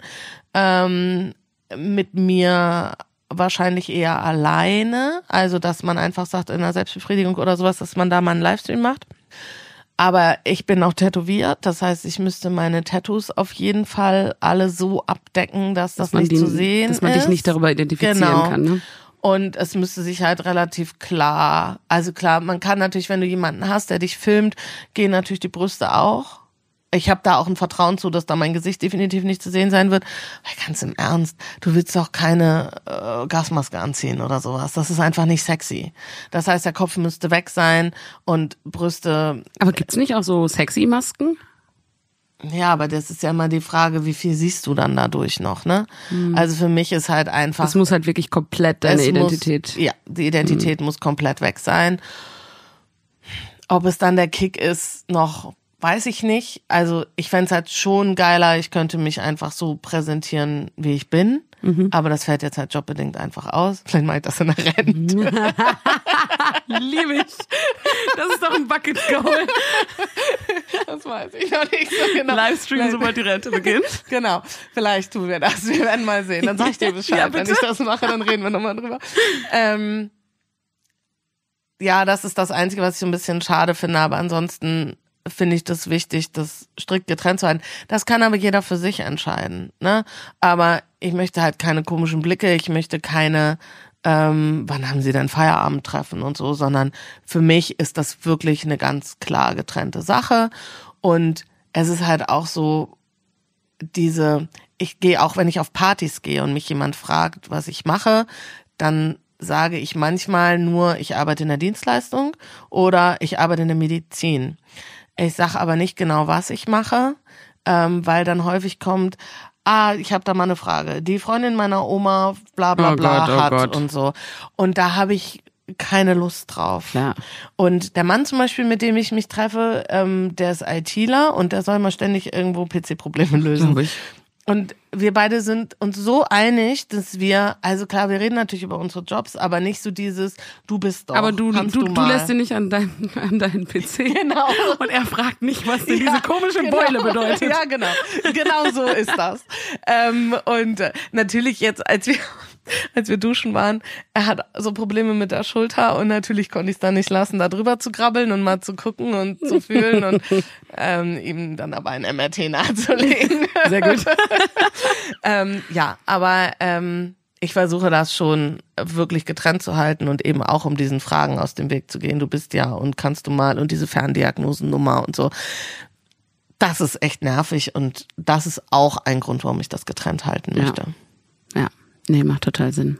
Mit mir wahrscheinlich eher alleine, also dass man einfach sagt, in einer Selbstbefriedigung oder sowas, dass man da mal einen Livestream macht. Aber ich bin auch tätowiert, das heißt, ich müsste meine Tattoos auf jeden Fall alle so abdecken, dass das nicht zu sehen ist. Dass man dich nicht darüber identifizieren kann, ne? Und es müsste sich halt relativ klar, also klar, man kann natürlich, wenn du jemanden hast, der dich filmt, gehen natürlich die Brüste auch. Ich habe da auch ein Vertrauen zu, dass da mein Gesicht definitiv nicht zu sehen sein wird. Aber ganz im Ernst, du willst doch keine Gasmaske anziehen oder sowas. Das ist einfach nicht sexy. Das heißt, der Kopf müsste weg sein und Brüste. Aber gibt's nicht auch so sexy Masken? Ja, aber das ist ja immer die Frage, wie viel siehst du dann dadurch noch, ne? Also für mich ist halt einfach. Es muss halt wirklich komplett deine Identität. Die Identität muss komplett weg sein. Ob es dann der Kick ist, noch weiß ich nicht. Also ich fänd's halt schon geiler, ich könnte mich einfach so präsentieren, wie ich bin. Aber das fällt jetzt halt jobbedingt einfach aus. Vielleicht mache ich das in der Rente. Liebe ich. Das ist doch ein Bucket Goal. Das weiß ich noch nicht so genau. Livestream, sobald die Rente beginnt. Genau, vielleicht tun wir das. Wir werden mal sehen. Dann sag ich dir Bescheid. Ja, wenn ich das mache, dann reden wir nochmal drüber. Ja, das ist das Einzige, was ich so ein bisschen schade finde. Aber ansonsten finde ich das wichtig, das strikt getrennt zu halten. Das kann aber jeder für sich entscheiden, ne? Aber ich möchte halt keine komischen Blicke, ich möchte keine, wann haben sie denn Feierabend treffen und so, sondern für mich ist das wirklich eine ganz klar getrennte Sache. Und es ist halt auch so ich gehe auch, wenn ich auf Partys gehe und mich jemand fragt, was ich mache, dann sage ich manchmal nur, ich arbeite in der Dienstleistung oder ich arbeite in der Medizin. Ich sage aber nicht genau, was ich mache, weil dann häufig kommt, ich habe da mal eine Frage. Die Freundin meiner Oma bla bla bla hat und so. Und da habe ich keine Lust drauf. Ja. Und der Mann zum Beispiel, mit dem ich mich treffe, der ist ITler und der soll mal ständig irgendwo PC-Probleme lösen. Und wir beide sind uns so einig, dass wir, also klar, wir reden natürlich über unsere Jobs, aber nicht so dieses, du bist doch. Aber du lässt ihn nicht an deinen PC. Genau. Und er fragt nicht, was denn diese komische Beule bedeutet. Ja, genau. Genau so ist das. Und natürlich jetzt, als wir duschen waren, er hat so Probleme mit der Schulter und natürlich konnte ich es dann nicht lassen, da drüber zu krabbeln und mal zu gucken und zu fühlen und ihm dann aber ein MRT nahezulegen. Sehr gut. Ja, aber ich versuche das schon wirklich getrennt zu halten und eben auch um diesen Fragen aus dem Weg zu gehen. Du bist ja und kannst du mal und diese Ferndiagnosennummer und so. Das ist echt nervig und das ist auch ein Grund, warum ich das getrennt halten möchte. Ja. Nee, macht total Sinn.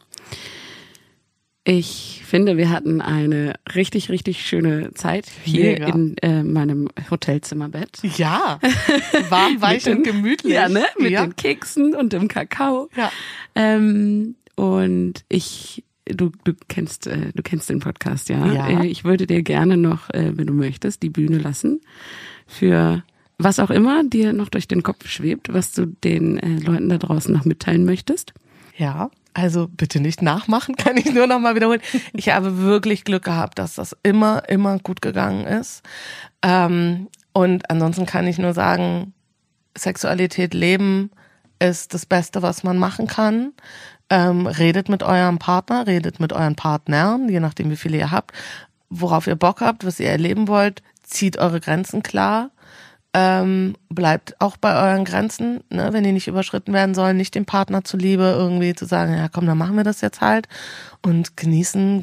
Ich finde, wir hatten eine richtig, richtig schöne Zeit hier in meinem Hotelzimmerbett. Ja, warm, weich und gemütlich. Ja, ne? Mit den Keksen und dem Kakao. Ja. Und du kennst den Podcast, ja? Ich würde dir gerne noch, wenn du möchtest, die Bühne lassen für was auch immer dir noch durch den Kopf schwebt, was du den Leuten da draußen noch mitteilen möchtest. Ja, also bitte nicht nachmachen, kann ich nur noch mal wiederholen. Ich habe wirklich Glück gehabt, dass das immer gut gegangen ist. Und ansonsten kann ich nur sagen, Sexualität leben ist das Beste, was man machen kann. Redet mit eurem Partner, redet mit euren Partnern, je nachdem wie viele ihr habt, worauf ihr Bock habt, was ihr erleben wollt, zieht eure Grenzen klar. Bleibt auch bei euren Grenzen, ne, wenn die nicht überschritten werden sollen, nicht dem Partner zuliebe irgendwie zu sagen, ja komm, dann machen wir das jetzt halt und genießen.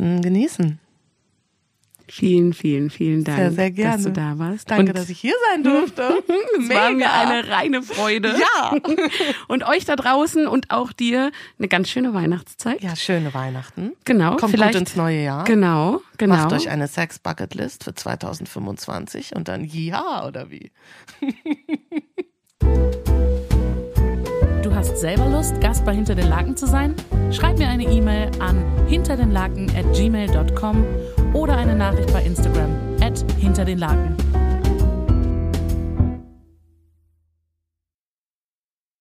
Vielen, vielen, vielen Dank, sehr, sehr gerne. dass du da warst. Danke, dass ich hier sein durfte. Es war mir eine reine Freude. Ja. Und euch da draußen und auch dir eine ganz schöne Weihnachtszeit. Ja, schöne Weihnachten. Genau. Kommt vielleicht gut ins neue Jahr. Genau. Macht euch eine Sex-Bucket-List für 2025 und dann ja, oder wie? Du hast selber Lust, Gast bei Hinter den Laken zu sein? Schreib mir eine E-Mail an hinterdenlaken@gmail.com oder eine Nachricht bei Instagram @hinterdenlaken.